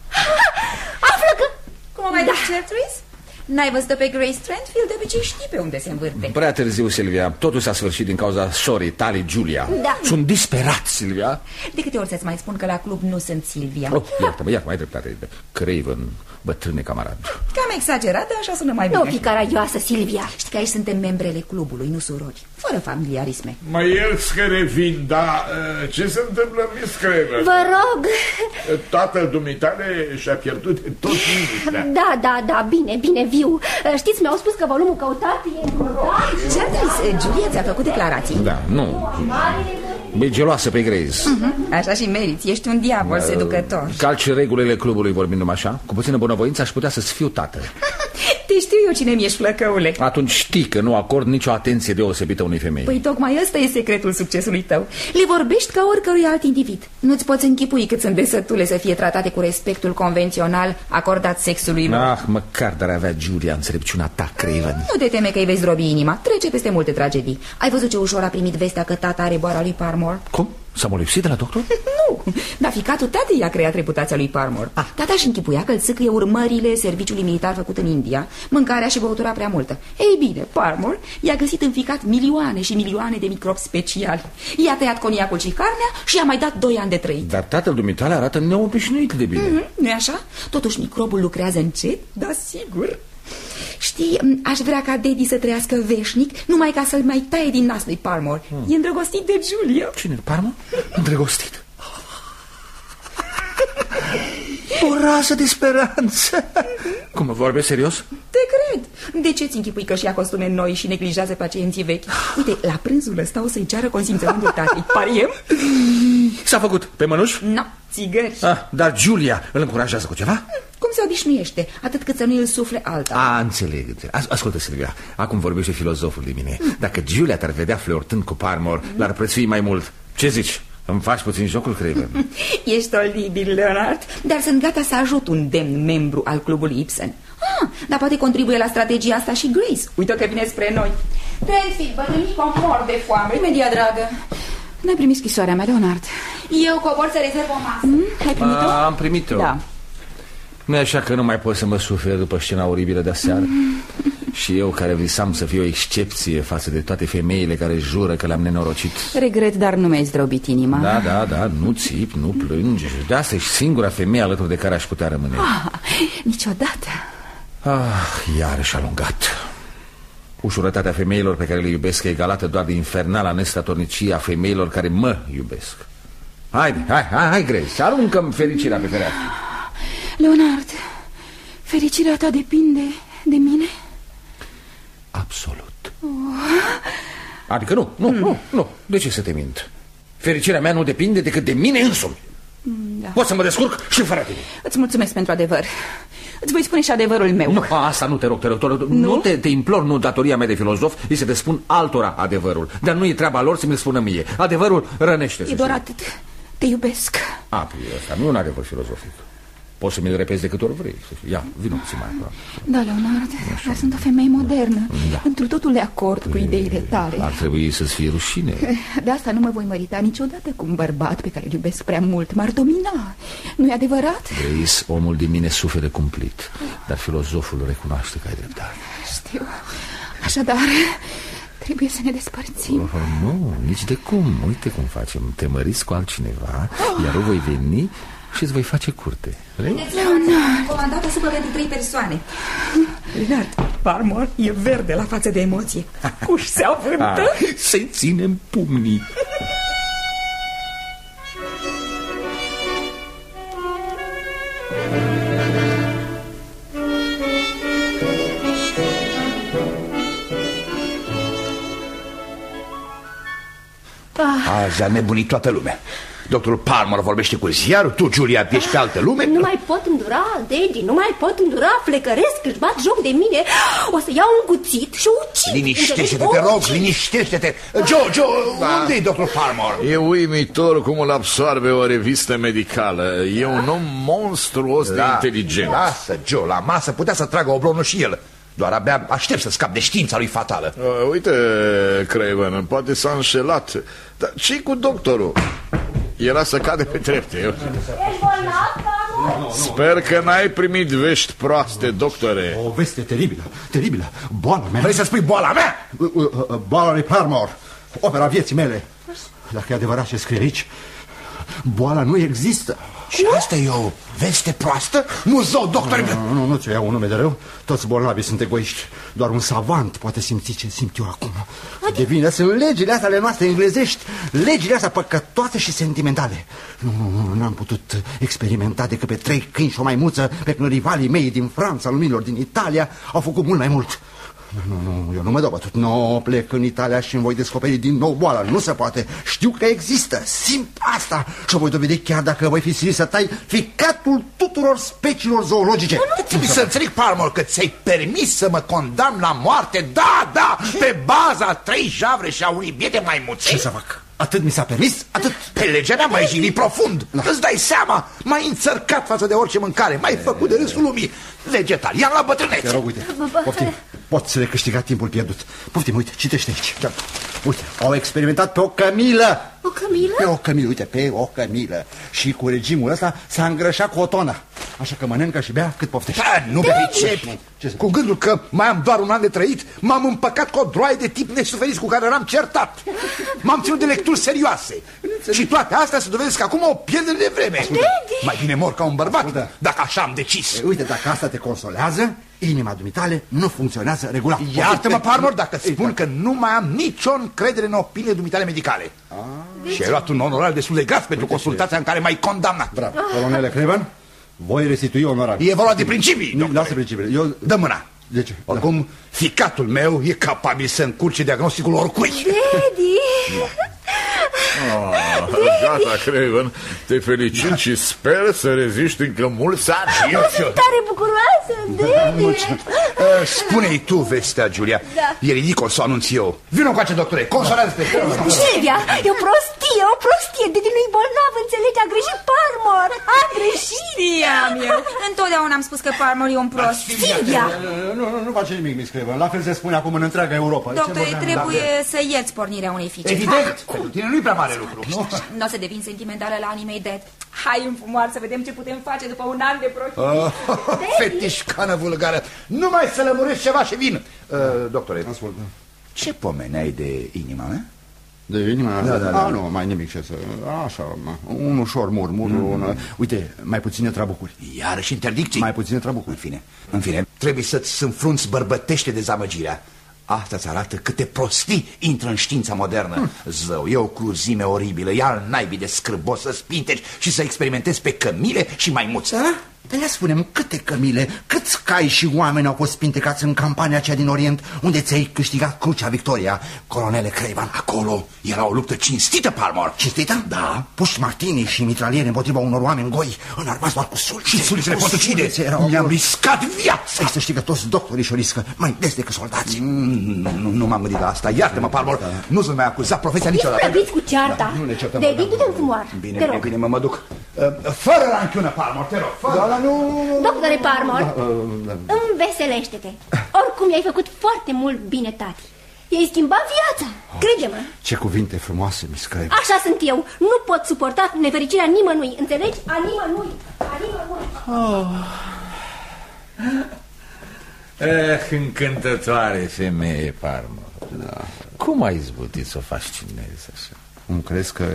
Află că... Cum o mai da. duci, Gertrude? N-ai văzut-o pe Grace Trentfield? De obicei știi pe unde se învârte. Prea târziu, Silvia. Totul s-a sfârșit din cauza sorii tale, Giulia. Da. Sunt disperat, Silvia. De câte ori să-ți mai spun că la club nu sunt Silvia? Oh, iartă-mă, iartă-mă, ai dreptate. Craven, bătrâne camarad. Cam exagerat, dar așa sună mai bine. Nu fi caragioasă, Silvia. Știi că aici suntem membrele clubului, nu surori. Fără familiarisme. Mă ierți că revin, dar uh, ce se întâmplă, Miss Craven? Vă rog. Tatăl dumitale și-a pierdut tot liniștea. Da, da, da, bine, bine, viu. Știți, mi-au spus că volumul căutat e împrumutat. Gertrude, Giulia ți-a făcut declarații? Da, nu. E geloasă pe Grace. uh-huh. Așa și meriți, ești un diavol uh, seducător. Calci regulile clubului vorbind așa. Cu puțină bunăvoință aș putea să-ți fiu tată. Te știu eu cine mi-ești, flăcăule. Atunci știi că nu acord nicio atenție deosebită unei femei. Păi tocmai ăsta e secretul succesului tău. Le vorbești ca oricărui alt individ. Nu-ți poți închipui cât sunt desătule să fie tratate cu respectul convențional acordat sexului lor. Ah, măcar dar avea Giulia înțelepciunea ta, Craven. Nu te teme că îi vezi zdrobi inima. Trece peste multe tragedii. Ai văzut ce ușor a primit vestea că tata are boala lui Parmor? Cum? S-a molipsit de la doctor? Nu, dar ficatul tatei a creat reputația lui Parmor. ah. Tata își închipuia că îl țâcâie urmările serviciului militar făcut în India, mâncarea și băutura prea multă. Ei bine, Parmor i-a găsit în ficat milioane și milioane de microbi speciali. I-a tăiat coniacul și carnea și i-a mai dat doi ani de trăit. Dar tatăl dumitale arată neobișnuit de bine. mm-hmm, Nu-i așa? Totuși microbul lucrează încet, dar sigur. Știi, aș vrea ca Daddy să trăiască veșnic, numai ca să-l mai taie din nas lui Parmor. hmm. E îndrăgostit de Giulia. Cine, Parmor? Îndrăgostit? O rază de speranță. Cum, vorbești serios? Te cred. De ce ți închipui că și-a costume noi și neglijează pacienții vechi? Uite, la prânzul ăsta o să-i ceară consimțământul tatei. Pariem? S-a făcut. Pe mănuși? Nu, no, țigări. ah, Dar Giulia îl încurajează cu ceva? Cum se obișnuiește, atât cât să nu îl sufle alta. A, înțeleg, înțeleg. As Ascultă, Silvia, acum vorbește filozoful de mine. Dacă Giulia te-ar vedea flirtând cu Parmor, l-ar prețui mai mult. Ce zici? Îmi faci puțin jocul, Craven? Ești olibil, Leonard, dar sunt gata să ajut un demn membru al clubului Ibsen. Ah, dar poate contribuie la strategia asta și Grace. Uite că vine spre noi. Trentfield, bătrânică, mor de foame. Imediat, dragă. N-ai primit scrisoarea mea, Leonard? Eu cobor să rezerv o masă. mm? Ai primit-o? Am primit-o. Da. Nu e așa că nu mai pot să mă sufer după scena oribilă de aseară? Și eu care visam să fiu o excepție față de toate femeile care jură că le-am nenorocit. Regret, dar nu mi-ai zdrobit inima. Da, da, da, nu țip, nu plângi. De asta ești singura femeie alături de care aș putea rămâne. Ah, niciodată. Ah, iarăși alungat. Ușurătatea femeilor pe care le iubesc e egalată doar de infernala nestatornicie a femeilor care mă iubesc. Haide, hai, hai, hai, Grace, aruncă-mi fericirea pe fereastră. Leonard, fericirea ta depinde de mine? Absolut. Oh. Adică nu, nu, mm. nu, nu. De ce să te mint? Fericirea mea nu depinde decât de mine însumi. Da. Pot să mă descurc și fără tine. Îți mulțumesc pentru adevăr. Îți voi spune și adevărul meu. Nu, asta nu te rog, te rog, te, rog. Nu? Nu te, te implor, nu datoria mea de filozof e să te spun altora adevărul. Dar nu e treaba lor să mi-l spună mie. Adevărul rănește. E doar atât. Te iubesc. A, păi ăsta nu e un adevăr filozofic. Poți să mi-l repezi de câte ori vrei. Ia, vino-ți mai acolo. Da, Leonard, dar sunt o femeie modernă. Da. Într totul de acord cu ideile tale. Ar trebui să-ți fie rușine. De asta nu mă voi mărita niciodată cu un bărbat pe care îl iubesc prea mult. M-ar domina. Nu-i adevărat? Grace, omul din mine suferă cumplit. Dar filozoful recunoaște că ai dreptate. Știu. Așadar, trebuie să ne despărțim. Oh, nu, nici de cum. Uite cum facem. Te măriți cu altcineva, oh. iar eu voi veni și îți voi face curte. Leonard, comandată supă pentru trei persoane. Leonard, Parmor e verde la față de emoție. Cuși se avântă. Să-i ținem pumnii. Azi a nebunit toată lumea. Doctorul Palmer vorbește cu ziarul, tu, Julia, ești pe altă lume. Nu mai pot îndura, Daddy, nu mai pot îndura, flecăresc, își bat joc de mine. O să iau un cuțit și o ucid. Liniștește-te, te rog, liniștește-te. Joe, Joe, da. Unde e doctorul Palmer? E uimitor cum îl absorbe o revistă medicală. E un om monstruos de inteligent. Lasă, Joe, la masă putea să tragă oblonul și el. Doar abia aștept să scap de știința lui fatală. uh, Uite, Craven, poate s-a înșelat. Dar ce-i cu doctorul? Era să cade pe trepte. Ești bolnav? Sper că n-ai primit vești proaste, doctore. O veste teribilă, teribilă. Boala mea. Vrei să spui boala mea? Boala lui Parmor, opera vieții mele. Dacă e adevărat ce scrie aici, boala nu există. Și asta e o veste proastă? Nu zău, doctore. Nu, nu, nu ți-o iau un nume de rău. Toți bolnavii sunt egoiști. Doar un savant poate simți ce simt eu acum. De vină sunt legile astea ale noastre englezești. Legile astea păcătoase și sentimentale. Nu, nu, nu, n-am putut experimenta decât pe trei câini și o maimuță, pe când rivalii mei din Franța, luminilor din Italia, au făcut mult mai mult. Nu, nu, eu nu mă dau bătut. Nu, plec în Italia și îmi voi descoperi din nou boala. Nu se poate. Știu că există. Simt asta. Și o voi dovedi chiar dacă voi fi silit să tai ficatul tuturor speciilor zoologice. Nu, nu trebuie să înțeleg, Parmor, că ți-ai permis să mă condamn la moarte. Da, da, pe baza trei javre și a unui biete maimuțe. Ce să fac? Atât mi s-a permis? Atât? Pe legea mea m-ai jignit profund. Da. Îți dai seama? M-ai înțărcat față de orice mâncare. M-ai făcut de râsul lumii. Vegetarian la bătrânețe. Te rog, uite, poftim. Poți să le câștiga timpul pierdut. Poftim, uite, citește aici. Da. Uite, au experimentat pe o cămilă. O cămilă? Pe o cămilă, uite, pe o cămilă. Și cu regimul ăsta s-a îngrășat cu o tonă. Așa că mănâncă și bea cât poftește. Da, nu pricepi. Cu gândul că mai am doar un an de trăit, m-am împăcat cu o droaie de tip nesuferiți cu care eram certat. M-am ținut de lecturi serioase. Și toate astea se dovedesc acum o pierdere de vreme. Mai bine mor ca un bărbat. Ascultă. Dacă așa am decis. E, uite, dacă asta te consolează, inima dumitale nu funcționează regulat. Iartă-mă, Parmor, dacă spun că nu mai am nicio încredere în opiniile dumitale medicale. Ah. Și ai luat un onorar destul de grav pentru consultația în care m-ai condamnat. Bravo. Colonele Craven, voi restitui onorabil. E vorba de principii, doctore. Lasă principiile. Eu... Dă mâna. De ce? Oricum, da. Ficatul meu e capabil să încurce diagnosticul oricui. Daddy! Ah, gata, Craven, te felicit și sper să reziști încă mulți ani. Eu sunt tare bucuroasă, Daddy! uh, Spune-i tu vestea, Julia. Da. E ridicol să o anunț eu. Vino încoace, doctore, consolează-te. Silvia, e o prostie, o prostie. Daddy nu-i bolnav, înțelegi, a greșit Parmor. A greșit. Știam eu. Întotdeauna am spus că Parmor e un prost. Silvia! Nu, nu, nu face nimic, Miss Craven. La fel se spune acum în întreaga Europa. Doctore, trebuie să ierți pornirea unei fiice. Evident, pentru tine nu-i prea mare lucru. Nu o să devin sentimentală la Animei Dead. Hai în fumar să vedem ce putem face după un an de profit. uh, Fetiș moșcană vulgară. Nu mai să lămurești ceva și vin. uh, Doctore, ascult. Ce pomeni ai de inima mea? De inima? Da, da, da. A, nu, mai nimic ce să... Așa, un ușor murmur, mm. un... Uite, mai puține trabucuri. Iarăși interdicții? Mai puține trabucuri. În fine, în fine, trebuie să-ți înfrunți bărbătește dezamăgirea. Asta ți arată câte prostii intră în știința modernă. hmm. Zău, e o cruzime oribilă. Ia al naibii de scârbos să spinteci și să experimentezi pe cămile și maimuți. Da? Dar ia spune-mi, câte cămile, câți cai și oameni au fost spintecați în campania aceea din Orient, unde ți-ai câștigat crucea Victoria, colonele Craven? Acolo era o luptă cinstită, Palmer. Cinstită? Da. Puși martini și mitraliere împotriva unor oameni goi, înarmați doar cu sulițe. Și sulițele pot ucide. Mi-am riscat viața. Ai să știi că toți doctorii și-o riscă mai des decât soldații. Mm, nu nu m-am gândit la asta. Iartă-mă, Palmer. Da. Nu să mai acuza profesia niciodată. Ești prăbiți cu cearta. Da, nu ne certăm. David, du-te în fumoar. Bine, bine, bine, mă, mă duc. Uh, fără ranchiună, Palmer, te rog. Fără. Da, da, nu... Doctore Palmer, da, uh, da. înveselește-te. Oricum i-ai făcut foarte mult bine, tati. I-ai schimbat viața, oh, crede-mă. Ce cuvinte frumoase, Miss Craven. Așa sunt eu. Nu pot suporta nefericirea nimănui. Înțelegi? A nimănui. A nimănui. Oh. Eh, încântătoare femeie, Palmer. Da. Cum ai izbutit să o fascinezi așa? Cum crezi că...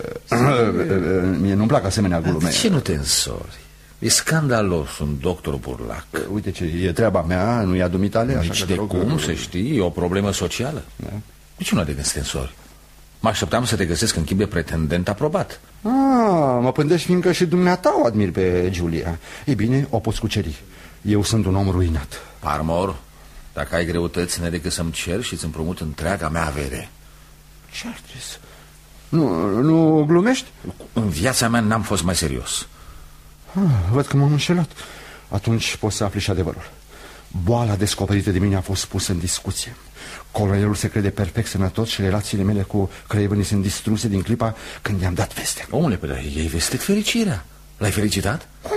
Mie nu-mi plac asemenea glume. Ce nu te însori? E scandalos un doctor burlac. Uite ce, e treaba mea, nu e a dumitale. Nici de cum, să știi, e o problemă socială. Da. Nici una de gând să te însori. Mă așteptam să te găsesc în chip de pretendent aprobat. Ah, mă pândești fiindcă și dumneata o admir pe Giulia. E bine, o poți cuceri. Eu sunt un om ruinat. Palmer, dacă ai greutăți, ne decât să-mi cer și îți împrumut întreaga mea avere. Chartres, nu, nu glumești? În viața mea n-am fost mai serios. Ah, văd că m-am înșelat. Atunci poți să afli și adevărul. Boala descoperită de mine a fost pusă în discuție. Colonelul se crede perfect sănătos și relațiile mele cu Craven sunt distruse din clipa când i-am dat vestea. Omule, pe ei vestit fericirea. L-ai felicitat? Cum?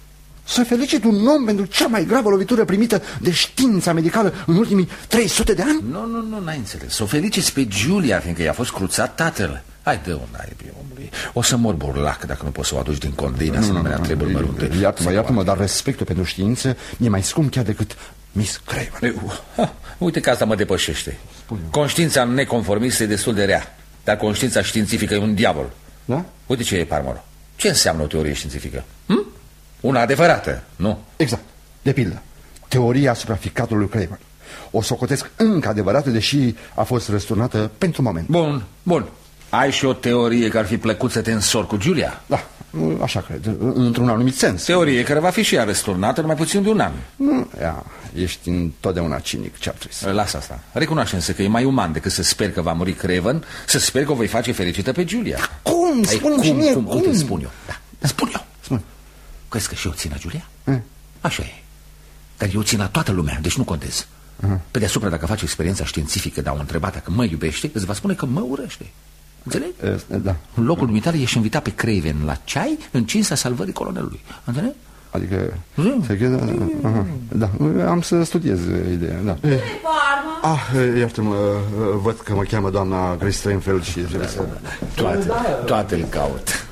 Să felicit un om pentru cea mai gravă lovitură primită de știința medicală în ultimii trei sute de ani? Nu, nu, nu, n-ai înțeles. Să o feliciți pe Giulia, fiindcă i-a fost cruțat tatăl. Hai, dă un naibii, omului. O să mor burlac dacă nu poți să o aduci din condina să nu mea treburi mărunte. Iartă-mă, iartă-mă, dar respectul pentru știință e mai scump chiar decât Miss Craven. Uite că asta mă depășește. Conștiința neconformistă e destul de rea, dar conștiința științifică e un diavol. Da? Uite ce e, Palmer. Ce înseamnă o teorie științifică? Hm? Una adevărată, nu? Exact. De pildă, teoria asupra ficatului Craven. O socotesc încă adevărată, deși a fost răsturnată pentru moment. Bun, bun. Ai și o teorie că ar fi plăcut să te însori cu Giulia? Da, așa cred, într-un anumit sens. Teorie care va fi și ea răsturnată în mai puțin de un an. Nu, ia, ești întotdeauna cinic, Chartres. Lasă asta. Recunoaște însă că e mai uman decât să sper că va muri Craven, să sper că o vei face fericită pe Giulia. Da, cum? Spune-mi și mie, cum? cum? Uite, spun eu. Da, spun eu. Spun. Crezi că și eu țin la Giulia? E? Așa e. Dar eu țin la toată lumea, deci nu contez. Uh-huh. Pe deasupra, dacă faci experiența științifică, dar o întrebat dacă mă iubește, îți va spune că mă urăște. Înțelegi? E, da. În locul dumitale ești invitat pe Craven la ceai în cinsta salvării colonelului. Înțelegi? Adică... Mm. Da, da, da, am să studiez ideea, da. E, ah, iartă-mă, văd că mă cheamă doamna Grace Strenfeld și trebuie să... Toate, toate îl caut.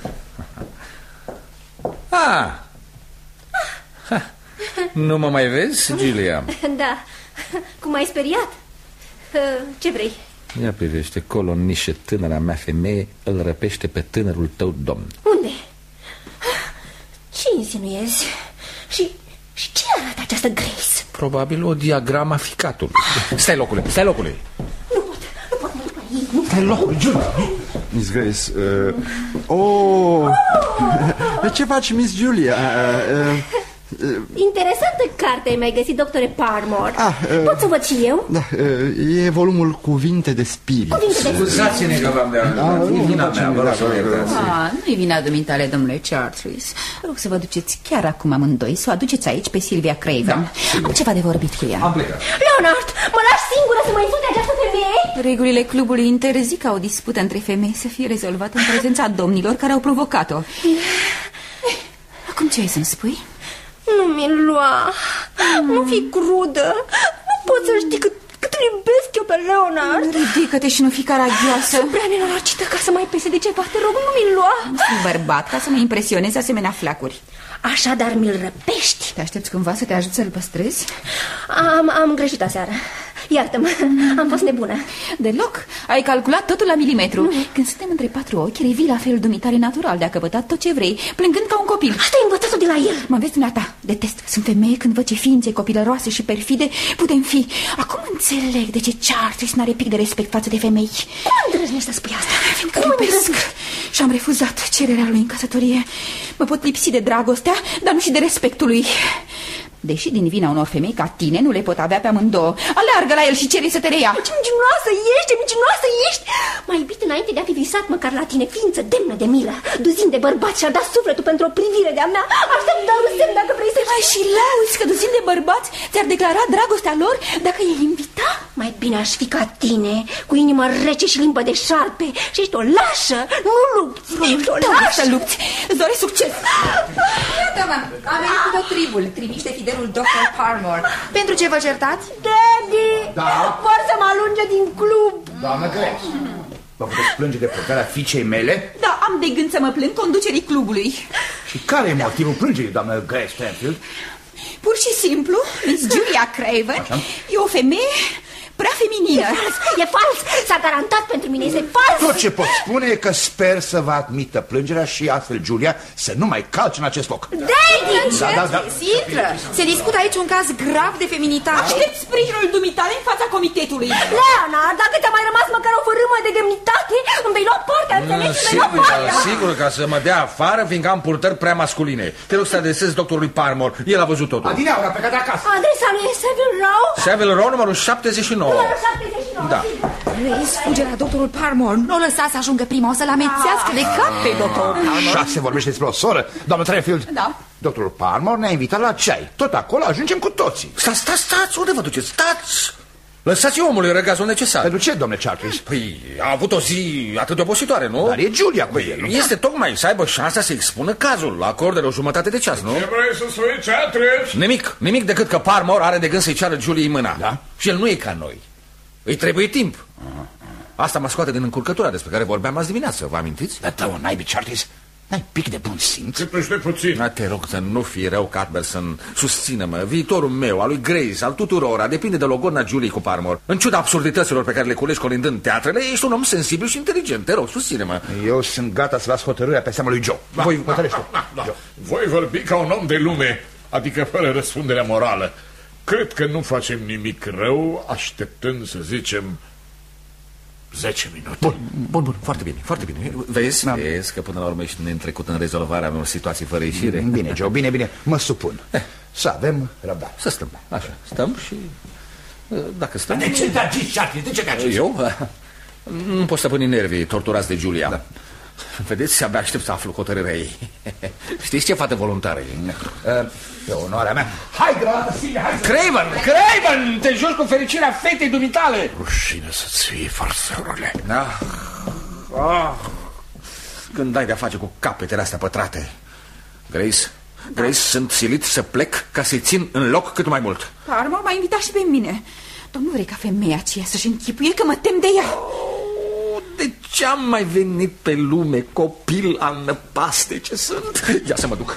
Ah! Ha. Nu mă mai vezi, Giulia? Da, cum ai speriat? Ce vrei? Ia privește, colo în nișă, tânăra mea femeie îl răpește pe tânărul tău domn. Unde? Ce insinuezi? Și, și ce arată această Grace? Probabil o diagramă a ficatului. Stai locule, stai locule. Nu pot, nu pot mă duc la ei. Nu. Stai locule, Giulia. Miss Grace, uh, oh, oh! Ce faci, Miss Giulia? Uh, uh, Interesantă carte ai mai găsit, doctore Palmer. Ah, uh, pot să văd și eu? Da, uh, e volumul Cuvinte de Spirit. Cuvinte de Spirit. Scuzați-ne că v-am de-a E vina mea, vă rog să o iertați. Nu-i vina dumitale, domnule Chartres. Rog să vă duceți chiar acum amândoi, să o aduceți aici pe Silvia Craven. Da, am ceva de vorbit cu ea. Am plecat. Leonard, mă lași singură să mă infute această femeie? Regulile clubului interzic ca o dispută între femei să fie rezolvată în prezența domnilor care au provocat-o. Acum ce ai să-mi spui? Nu mi-l lua, mm. nu fi crudă. Nu poți să știi cât, cât îl iubesc eu eu pe Leonard. Ridică-te și nu fi caragioasă. Sunt prea nenorocită ca să mai pese de ceva. Te rog, nu mi-l lua. Sunt bărbat ca să mă impresionezi asemenea flacuri. Așadar mi-l răpești. Te aștepți cândva să te ajut să-l păstrezi? Am, am greșit aseară. Iartă-mă, am fost nebună. Deloc, ai calculat totul la milimetru. Nu. Când suntem între patru ochi, revii la felul dumitare natural de a căpătat tot ce vrei, plângând ca un copil. Asta e învățat-o de la el. Mă vezi dumneata, detest. Sunt femeie când văd ce ființe copilăroase și perfide putem fi. Acum înțeleg de ce Chartres n-are pic de respect față de femei. Cum îndrăznești să spui asta? Fiindcă iubesc și am refuzat cererea lui în căsătorie. Mă pot lipsi de dragostea, dar nu și de respectul lui. Deși din vina unor femei ca tine nu le pot avea pe amândouă. Aleargă la el și cere să te reia. Ce mincinoasă ești, ce mincinoasă ești. M-ai iubit înainte de a fi visat măcar la tine, ființă demnă de milă. Duzin de bărbați și-a dat sufletul pentru o privire de-a mea. Aștept doar un semn dacă vrei să știi. Ai și lauzi că duzin de bărbați ți-ar declara dragostea lor dacă i-ai invita? Mai bine aș fi ca tine, cu inimă rece și limbă de șarpe. Și ești o lașă, nu lupți. Ești o lașă. Să lupți, îți doresc succes. Iată-mă, am venit cu tot tribul. Trimiște fidelul doctor Parmore. Pentru ce vă certați? Daddy, da? vor să mă alunge din club. Doamnă Grace, vă puteți plânge de plecarea fiicei mele? Da, am de gând să mă plâng conducerii clubului. Și care e motivul plângerii, doamnă Grace Stanfield? Pur și simplu, Miss Julia Craven Așa? E o femeie prea feminină. E fals, e fals, s-a garantat pentru mine, este fals. Tot ce pot spune e că sper să vă admită plângerea și astfel Julia să nu mai calce în acest loc. Daddy! Da, da, da. Intră! Se discută aici un caz grav de feminitate. Aștept sprijinul dumitale în fața comitetului. Leonard, dacă ți-a mai rămas măcar o fărâmă de demnitate, îmi vei lua partea, înțelegi? Îmi vei lua partea. Sigur, ca să mă dea afară, fiindcă am purtări prea masculine. Te rog să adresezi doctorului Parmore, el a văzut totul. Adineaura, a plecat de acasă. Adresa lui e Savile Row? Savile Row, numărul șaptezeci și nouă. Da. Grace fuge la doctorul Parmore. Nu o lăsa să ajungă prima, o să-l amețească de cap pe doctorul Parmore. Așa se vorbește despre o soră, doamnă Trefield. Da. Doctorul Parmore ne-a invitat la ceai. Tot acolo ajungem cu toții. Stați, stați, stați, unde vă duceți? Stați! Lăsați omului răgazul necesar. Pentru ce, domnule Chartres? Păi, a avut o zi atât de obositoare, nu? Dar e Julia cu el, nu? Este tocmai să aibă șansa să expună cazul. Acordă o jumătate de ceas, nu? Ce vrei să spui, Chartres? Nimic, nimic decât că Parmore are de gând să-i ceară Juliei mâna. Da? Și el nu e ca noi. Îi trebuie timp. Asta mă scoate din încurcătura despre care vorbeam azi dimineață, vă amintiți? Da, da, naibii, Chartres, n-ai pic de bun simț? Câtește puțin. Da, te rog să nu fii rău, Cuthbertson. Susține-mă, viitorul meu, al lui Grace, al tuturora, depinde de logodna Julie cu Parmore. În ciuda absurdităților pe care le culegi colindând teatrele, ești un om sensibil și inteligent. Te rog, susține-mă. Eu sunt gata să las hotărârea pe seama lui Joe. Da, Voi hotărăște. Da, da, da. Voi vorbi ca un om de lume, adică fără răspunderea morală. Cred că nu facem nimic rău, așteptând, să zicem, zece minute. Bun, bun, bun, foarte bine, foarte bine. Vezi, da. Vezi că până la urmă ești neîntrecut în rezolvarea unor situații fără ieșire. Bine, Joe, bine, bine, mă supun. Eh. Să avem răbdare. Să stăm, așa, stăm și... Dacă stăm... De ce te agiți, Chartres? De ce te agiți? Eu? Nu pot stăpâni nervii torturați de Julia. Da. Vedeți, abia aștept să aflu hotărârea ei. Știți ce fată voluntară e? E onoarea mea. Hai, grămadă, Silvia, hai! Craven, Craven, te joci cu fericirea fetei dumitale. Rușine să-ți fie, farserule. Da. Ah. Când ai de-a face cu capetele astea pătrate. Grace, Grace, sunt silit să plec ca să-i țin în loc cât mai mult. Parmore m-a invitat și pe mine. Dar nu vrei ca femeia aceea să-și închipuie că mă tem de ea. De ce am mai venit pe lume, copil al năpastei ce sunt? Ia să mă duc.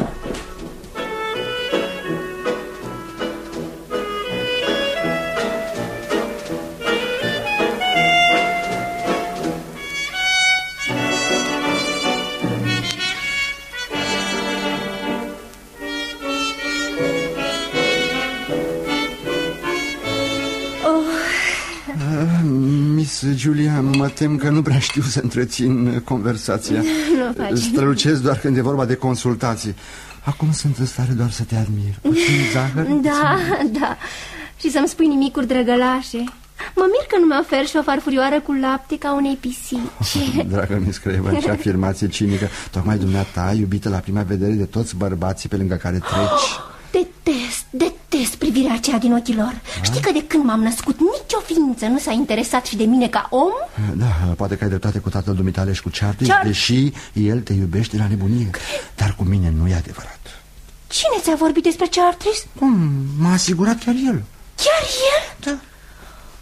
Julia, mă tem că nu prea știu să întrețin conversația. Nu strălucesc doar când e vorba de consultații. Acum sunt în stare doar să te admir. Puțin zahăr? Da, da. Și să-mi spui nimicuri drăgălașe. Mă mir că nu mi oferi și o farfurioară cu lapte ca unei pisici. Dragă Miss Craven, ce afirmație cinică. Tocmai dumneata, iubită la prima vedere de toți bărbații pe lângă care treci. Detest, detest privirea aceea din ochii lor. A? Știi că de când m-am născut nicio ființă nu s-a interesat și de mine ca om? Da, poate că ai dreptate cu tatăl dumitale și cu Chartres, Char... deși el te iubește la nebunie. Dar cu mine nu e adevărat. Cine ți-a vorbit despre Chartres? Cum? M-a asigurat chiar el. Chiar el? Da.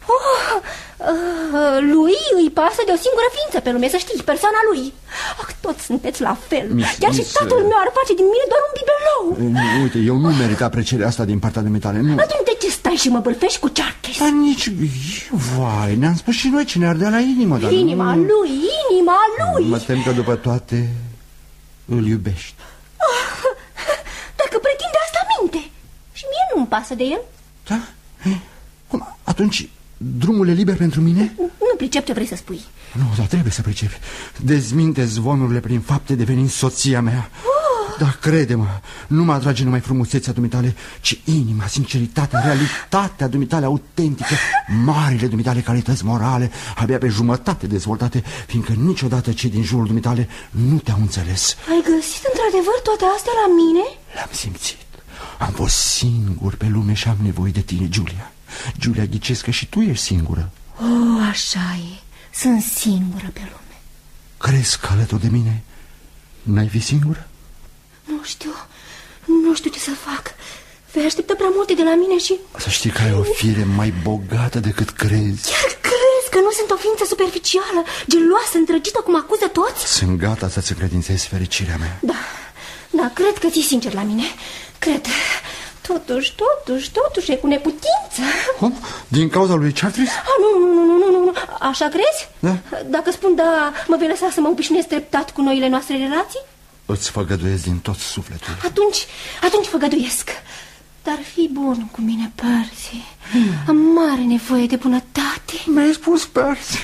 Oh, uh, lui îi pasă de o singură ființă pe lume, să știi, persoana lui. Ah, toți sunteți la fel. Miss, Chiar miss, și tatăl meu ar face din mine doar un bibelou. Uite, eu nu merit aprecierea asta din partea dumitale, nu. Atunci de ce stai și mă bârfești cu Chartres? Dar nici... Vai, ne-am spus și noi ce ne ardea la inimă, dar Inima nu... lui, inima lui. Mă tem că după toate îl iubești. Oh, dacă pretinde asta, minte. Și mie nu-mi pasă de el. Da? Cum? Atunci drumul e liber pentru mine? Nu pricep ce vrei să spui. Nu, dar trebuie să pricepi. Dezminte zvonurile prin fapte devenind soția mea. Oh. Dar crede-mă, nu mă atrage numai frumusețea dumitale, ci inima, sinceritatea, realitatea dumitale autentică, marile dumitale calități morale, abia pe jumătate dezvoltate, fiindcă niciodată cei din jurul dumitale nu te-au înțeles. Ai găsit într-adevăr toate astea la mine? Le-am simțit. Am fost singur pe lume și am nevoie de tine, Giulia. Giulia, ghicesc că și tu ești singură. Oh, așa e. Sunt singură pe lume. Crezi că alături de mine n-ai fi singură? Nu știu. Nu știu ce să fac. Vei aștepta prea multe de la mine și... Să știi că ai o fire mai bogată decât crezi. Chiar crezi că nu sunt o ființă superficială, geloasă, îndrăgită, cum acuză toți? Sunt gata să-ți încredințez fericirea mea. Da, da, cred că ții sincer la mine. Cred. Totuși, totuși, totuși e cu neputință. Cum? Din cauza lui Chartres? Ah, nu, nu, nu, nu, nu. Așa crezi? Da. Dacă spun da, mă vei lăsa să mă obișnuiesc treptat cu noile noastre relații? Îți făgăduiesc din tot sufletul. Atunci, atunci făgăduiesc. Dar fii bun cu mine, Percy. Am mare nevoie de bunătate. Mi-ai spus, Percy?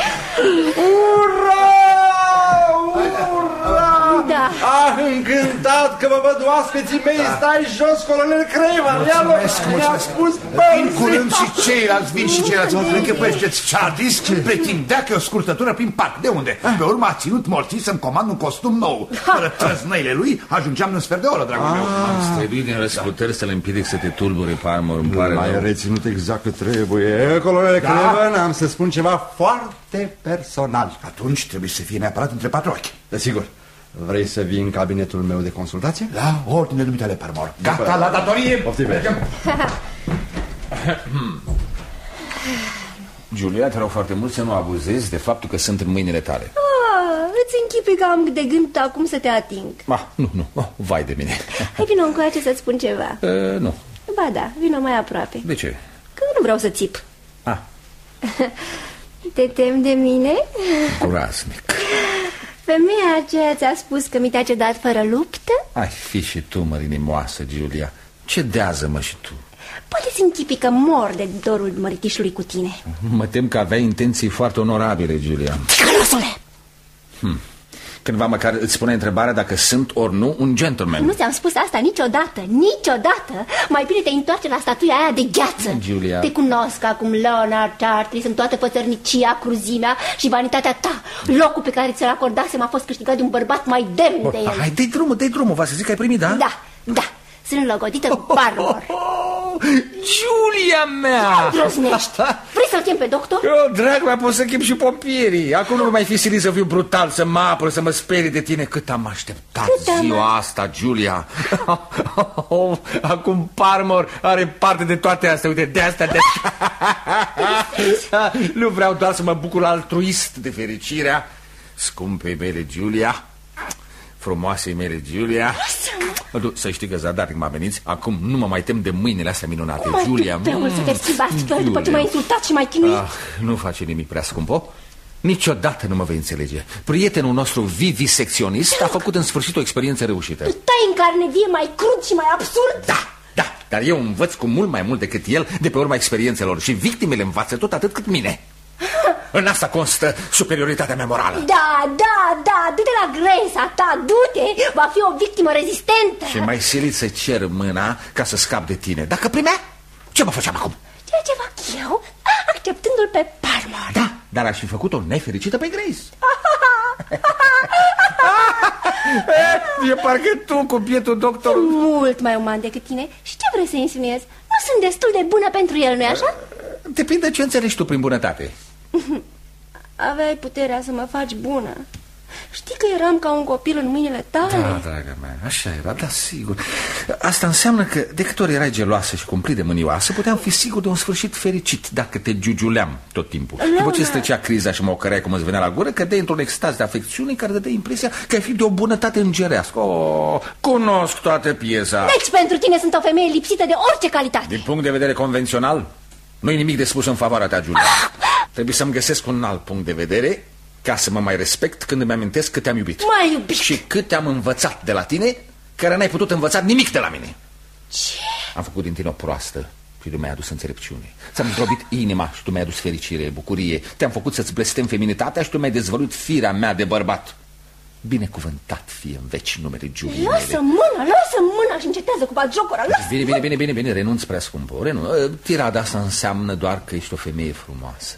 Ura! Ura! Da. Ah, încântat că vă văd oaspeții mei. Da. Stai jos, colonel Craven. Mulțumesc, mulțumesc. Spus, vin curând și ceilalți, vin și ceilalți. Mă închipuiește-ți Chartres pretindea că e o scurtătură prin parc. De unde? Pe urmă a ținut morții să-mi comand un costum nou. Fără trăznăile lui ajungeam în sfert de oră, dragul meu. Am străduit din răsputeri să le împiedic să te tulbure, Palmer. Îmi pare mai rău. reținut exact cât trebuie. Colonel da. Craven, am să spun ceva foarte personal. Atunci trebuie să fie neapărat între patru ochi. Desigur. Vrei să vii în cabinetul meu de consultație? La ordine dumitale, Parmor. Gata la datorie. Poftim. Giulia, te rog foarte mult să nu abuzezi de faptul că sunt în mâinile tale. Ah, îți închipui că am de gând acum să te ating. Ah, nu, nu, oh, vai de mine. Hai, vină încoace să-ți spun ceva. uh, Nu. Ba da, vină mai aproape. De ce? Că nu vreau să țip. Ah. Te tem de mine? Groaznic. Femeia aceea ți-a spus că mi te-a cedat fără luptă? Ai fi și tu, mărinimoasă, Giulia. Cedează-mă și tu. Poate-ți închipui că mor de dorul măritișului cu tine. Mă tem că aveai intenții foarte onorabile, Giulia. Ticălosule! Hmm. Cândva măcar îți spune întrebarea dacă sunt ori nu un gentleman. Nu ți-am spus asta niciodată, niciodată. Mai bine te întoarce la statuia aia de gheață. Giulia. Te cunosc acum, Leonard Chartres, în toată fățărnicia, cruzimea și vanitatea ta. Locul pe care ți-l acordasem a fost câștigat de un bărbat mai demn de el. Hai, dă-i drumul, dă-i drumul, va să zic că ai primit, da? Da, da, sunt logodită cu Parmor. Giulia mea! Drăznești. Vrei să-l chem pe doctor? Eu, drag, mai pot să chem și pompierii. Acum nu mai fi silit să fiu brutal, să mă apăr, să mă sperii de tine. Cât am așteptat Cât ziua am... asta, Giulia. Acum Parmor are parte de toate astea. Uite, de asta, de asta. Nu vreau doar să mă bucur altruist de fericirea scumpei mele, Giulia, frumoasei mele, Giulia. Să știi că zadarnic m-a venit. Acum nu mă mai tem de mâinile astea minunate, Cum Giulia. Cum ai să te schimbi astfel după ce m-ai insultat și m-ai chinuit? Ah, nu face nimic prea scumpo. Niciodată nu mă vei înțelege. Prietenul nostru vivisecționist a făcut în sfârșit o experiență reușită. Tu tai în carne vie mai crud și mai absurd? Da, da, dar eu învăț cu mult mai mult decât el de pe urma experiențelor și victimele învață tot atât cât mine. În asta constă superioritatea mea morală. Da, da, da, du-te la Grace-a ta, du-te, va fi o victimă rezistentă. Și mai silit să cer mâna ca să scap de tine. Dacă primea, ce mă făceam acum? Ceea ce fac eu, acceptându-l pe Parmor. Da, dar aș fi făcut-o nefericită pe Grace. E parcă tu cu bietul doctor. Mult mai uman decât tine. Și ce vrei să insinuezi? Nu sunt destul de bună pentru el, nu-i așa? Depinde ce înțelegi tu prin bunătate. Aveai puterea să mă faci bună. Știi că eram ca un copil în mâinile tale? Da, draga mea, așa era, da, sigur. Asta înseamnă că de câte ori erai geloasă și cumplit de mânioasă, puteam fi sigur de un sfârșit fericit dacă te giugiuleam tot timpul. Luna. După ce strecea criza și mă ocăreai cum îți venea la gură, cădeai într-un extaz de afecțiune care dădea impresia că ai fi de o bunătate îngerească. Oh, cunosc toată piesa. Deci pentru tine sunt o femeie lipsită de orice calitate. Din punct de vedere convențional, nu-i nimic de spus în favoarea ta, Giulia. Trebuie să-mi găsesc un alt punct de vedere ca să mă mai respect când îmi amintesc cât te-am iubit. M-ai iubit. Și cât te-am învățat de la tine, care n-ai putut învăța nimic de la mine. Ce? Am făcut din tine o proastă și tu mi-ai adus înțelepciune. Ți-am zdrobit inima și tu mi-ai adus fericire, bucurie. Te-am făcut să-ți blestem feminitatea și tu mi-ai dezvăluit firea mea de bărbat. Binecuvântat fie în veci numele Giuliei mele. Lasă mâna, lasă mâna și încetează cu batjocura. Bine, bine, bine, bine, bine, renunț prea scumpă. Renunț. Tirada asta înseamnă doar că ești o femeie frumoasă,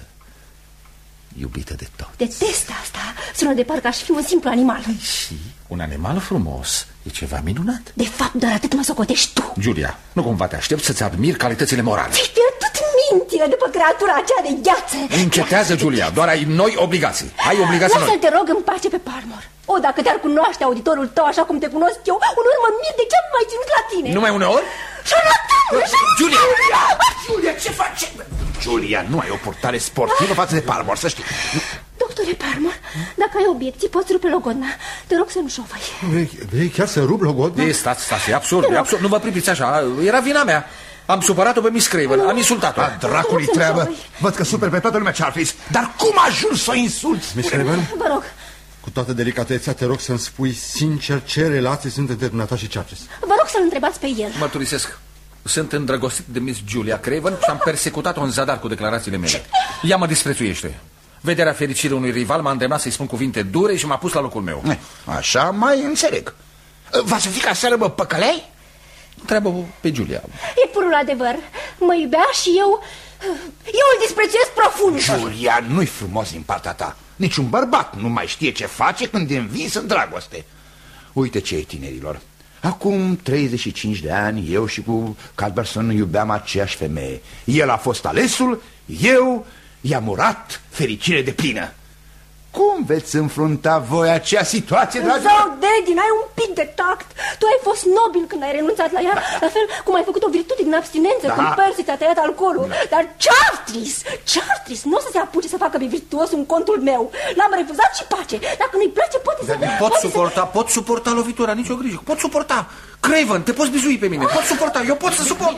iubită de toți. Detest asta. Sună de parcă aș fi un simplu animal. Și un animal frumos e ceva minunat. De fapt, doar atât mă socotești tu. Giulia, nu cumva te aștept să-ți admiri calitățile morale. Ți-ai pierdut mințile după creatura aceea de gheață. Încetează, Giulia, doar ai noi obligații. Ai obligații noi. Lasă-l, te rog, în pace pe Parmor. O, dacă te-ar cunoaște auditorul tău așa cum te cunosc eu, uneori mă mir de ce am mai ținut la tine. Numai uneori? Șarlatanul! Giulia! Giulia, ce faci? Giulia, nu ai o purtare sportivă față de Parmor, să știi. Doctore Parmor, dacă ai obiecții, poți rupe logodna. Te rog să nu șovăi. Vrei, vrei chiar să rup logodna? E, stați, stați, e absurd, e absurd. Nu vă priviți așa, era vina mea. Am supărat-o pe Miss Craven, am insultat-o. A dracului treabă. Văd că super pe toată lumea, Charles. Dar cum ajungi să o insulți? Miss Craven? Vă rog. Cu toată delicatețea te rog să-mi spui sincer ce relații sunt între dumneata și Charles. Vă rog să-l întrebați pe el. Mărturisesc. Sunt îndrăgostit de Miss Julia Craven și am persecutat-o în zadar cu declarațiile mele. Ea mă disprețuiește. Vederea fericirii unui rival m-a îndemnat să-i spun cuvinte dure și m-a pus la locul meu. Așa mai înțeleg. Va să fii ca seară, mă păcăleai? Întreabă pe Giulia. E purul adevăr. Mă iubea și eu... Eu îl disprețuiesc profund. Giulia, nu-i frumos din partea ta. Niciun bărbat nu mai știe ce face când e învins în dragoste. Uite ce e, tinerilor. Acum treizeci și cinci de ani, eu și cu Calberson iubeam aceeași femeie. El a fost alesul, eu i-am urat fericire de plină. Cum veți înfrunta voi acea situație, dragilor? Zău, Daddy, n-ai un pic de tact. Tu ai fost nobil când ai renunțat la ea, la fel cum ai făcut o virtute din abstinență, da. Când Percy ți-a tăiat alcoolul. Da. Dar Chartres, Chartres nu o să se apuce să facă pe virtuos în contul meu. L-am refuzat și pace. Dacă nu-i place, poate să... Pot poate suporta, să... pot suporta lovitura, nicio grijă. Pot suporta. Craven, te poți bizui pe mine. Pot suporta, eu pot să suport.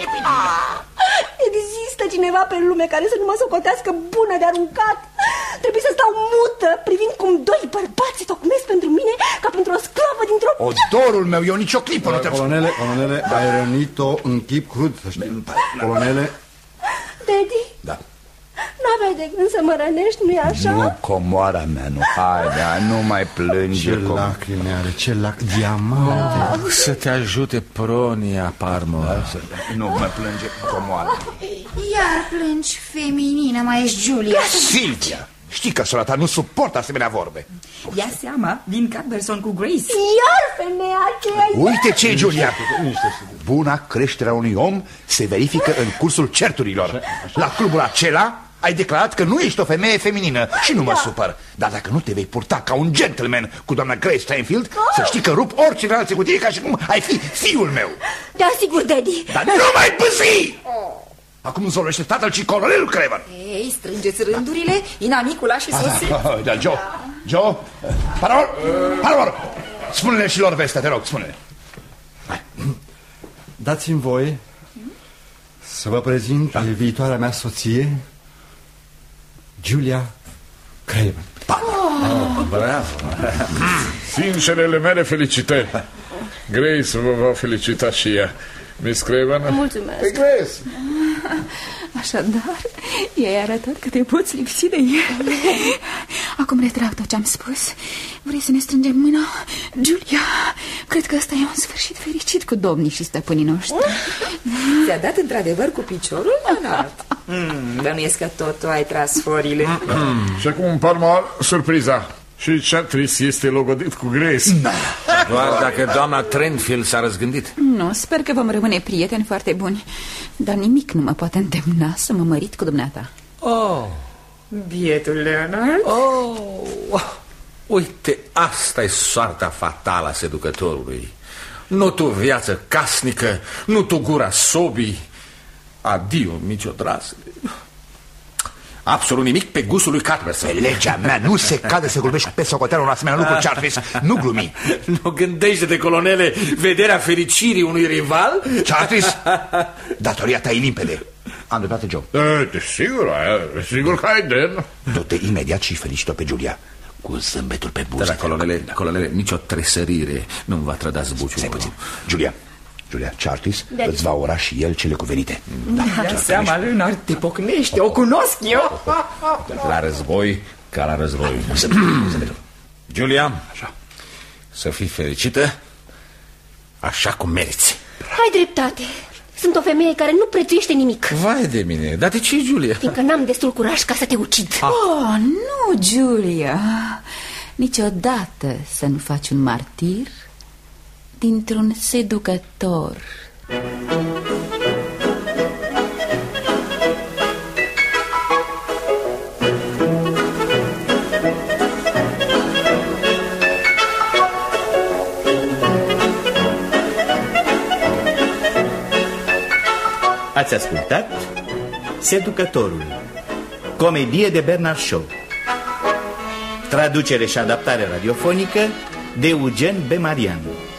Există cineva pe lume care să nu mă socotească bună de aruncat? Trebuie să stau mută privind cum doi bărbați se tocmesc pentru mine ca pentru o sclavă dintr-o... Odorul meu, eu nicio clipă nu te... Colonele, colonele, ai rănit-o în chip crud, să știi. Colonele... Daddy? Da. N-aveai de gând să mă rănești, nu-i așa? Nu, comoara mea, nu. Haide, nu mai plânge. Ce com... lacrime are, ce lac diamante. Ah, să te ajute Pronia, Parmor. Nu mă plânge comoara. Iar plângi, feminină, mai ești Giulia. Silvia, știi că sora ta nu suportă asemenea vorbe. Ia seama, vin Cadberson cu Grace. Iar femeia aceea... Uite ce, Giulia. Buna creșterea unui om se verifică în cursul certurilor. La clubul acela ai declarat că nu ești o femeie feminină și nu mă da. supăr. Dar dacă nu te vei purta ca un gentleman cu doamna Grace Stanfield, oh. să știi că rup orice relație cu tine ca și cum ai fi fiul meu. Da, sigur, Daddy. Dar nu mai păzi! Oh. Acum zoloște tatăl și colonelul Craven. Ei, strângeți rândurile, inamicul a și sosit. Da, da, Joe, Joe, Parmor, Parmor, spune-le și lor vestea, te rog, spune-le. Dați-mi voie să vă prezint da. viitoarea mea soție, Julia Craven. Oh, bravo. Sincerele mele felicitări. Grace vă va felicita și ea. Miss Craven. Mulțumesc. Hey, Grace. Așadar, i-ai arătat că te poți lipsi de el. Acum retrag tot ce am spus. Vrei să ne strângem mâna? Giulia, cred că ăsta e un sfârșit fericit cu domnii și stăpânii noștri. Ți-a dat într-adevăr cu piciorul, Leonard? Mm, bănuiesc că tot tu ai tras forile. Și acum, Parmor, surpriza. Și Chartres este logodit cu Grace. Da. Doar dacă doamna Trenfield s-a răzgândit. Nu, sper că vom rămâne prieteni foarte buni. Dar nimic nu mă poate îndemna să mă mărit cu dumneata. Oh, bietul Leonard. Oh, Uite, asta e soarta fatală a seducătorului. Nu tu viață casnică, nu tu gura sobii. Adio, miciodrasele. Absolut nimic pe gustul lui Cuthbertson. Pe legea mea nu se cade să glumești pe socoteală un asemenea lucru, Charles. Nu glumi. Nu gândește-te, colonele, vederea fericirii unui rival? Charles, datoria ta e limpede. Am dreptate, Joe. E, desigur, sigur că ai de. Du-te imediat și felicit-o pe Julia cu zâmbetul pe buze. Dar, colonele, colonele, nicio tresărire nu-mi va trăda zbuciul. Stai puțin. Julia, Julia, Charles de îți va ora și el cele cuvenite. Da, da seama, Leonard, te pocnește, o cunosc eu. La război ca la război. Julia, așa. Să fii fericită așa cum meriți. Ai dreptate. Sunt o femeie care nu prețuiește nimic. Vai de mine, dar de ce, Julia? Fiindcă n-am destul curaj ca să te ucid. ah. Oh, nu, Julia. Niciodată să nu faci un martir dintr-un seducător. Ați ascultat Seducătorul, comedie de Bernard Shaw. Traducere și adaptare radiofonică de Eugen B. Marian.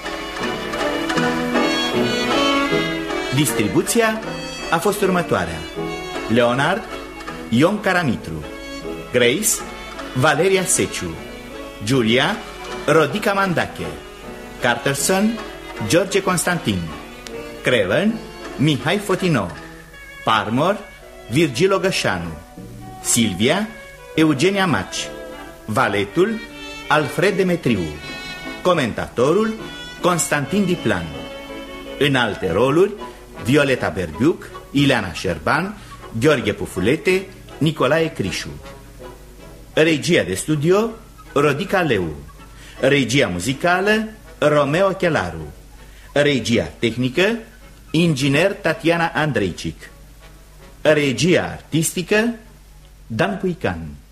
Distribuția a fost următoarea: Leonard, Ion Caramitru; Grace, Valeria Seciu; Julia, Rodica Mandache; Carterson, George Constantin; Craven, Mihai Fotino; Parmor, Virgil Gășanu; Silvia, Eugenia Maci; Valetul, Alfred Demetriu; comentatorul, Constantin Diplan. În alte roluri, Violeta Berbiuc, Ileana Șerban, Gheorghe Pufulete, Nicolae Crișu. Regia de studio, Rodica Leu. Regia muzicală, Romeo Chelaru. Regia tehnică, inginer Tatiana Andreicic. Regia artistică, Dan Puican.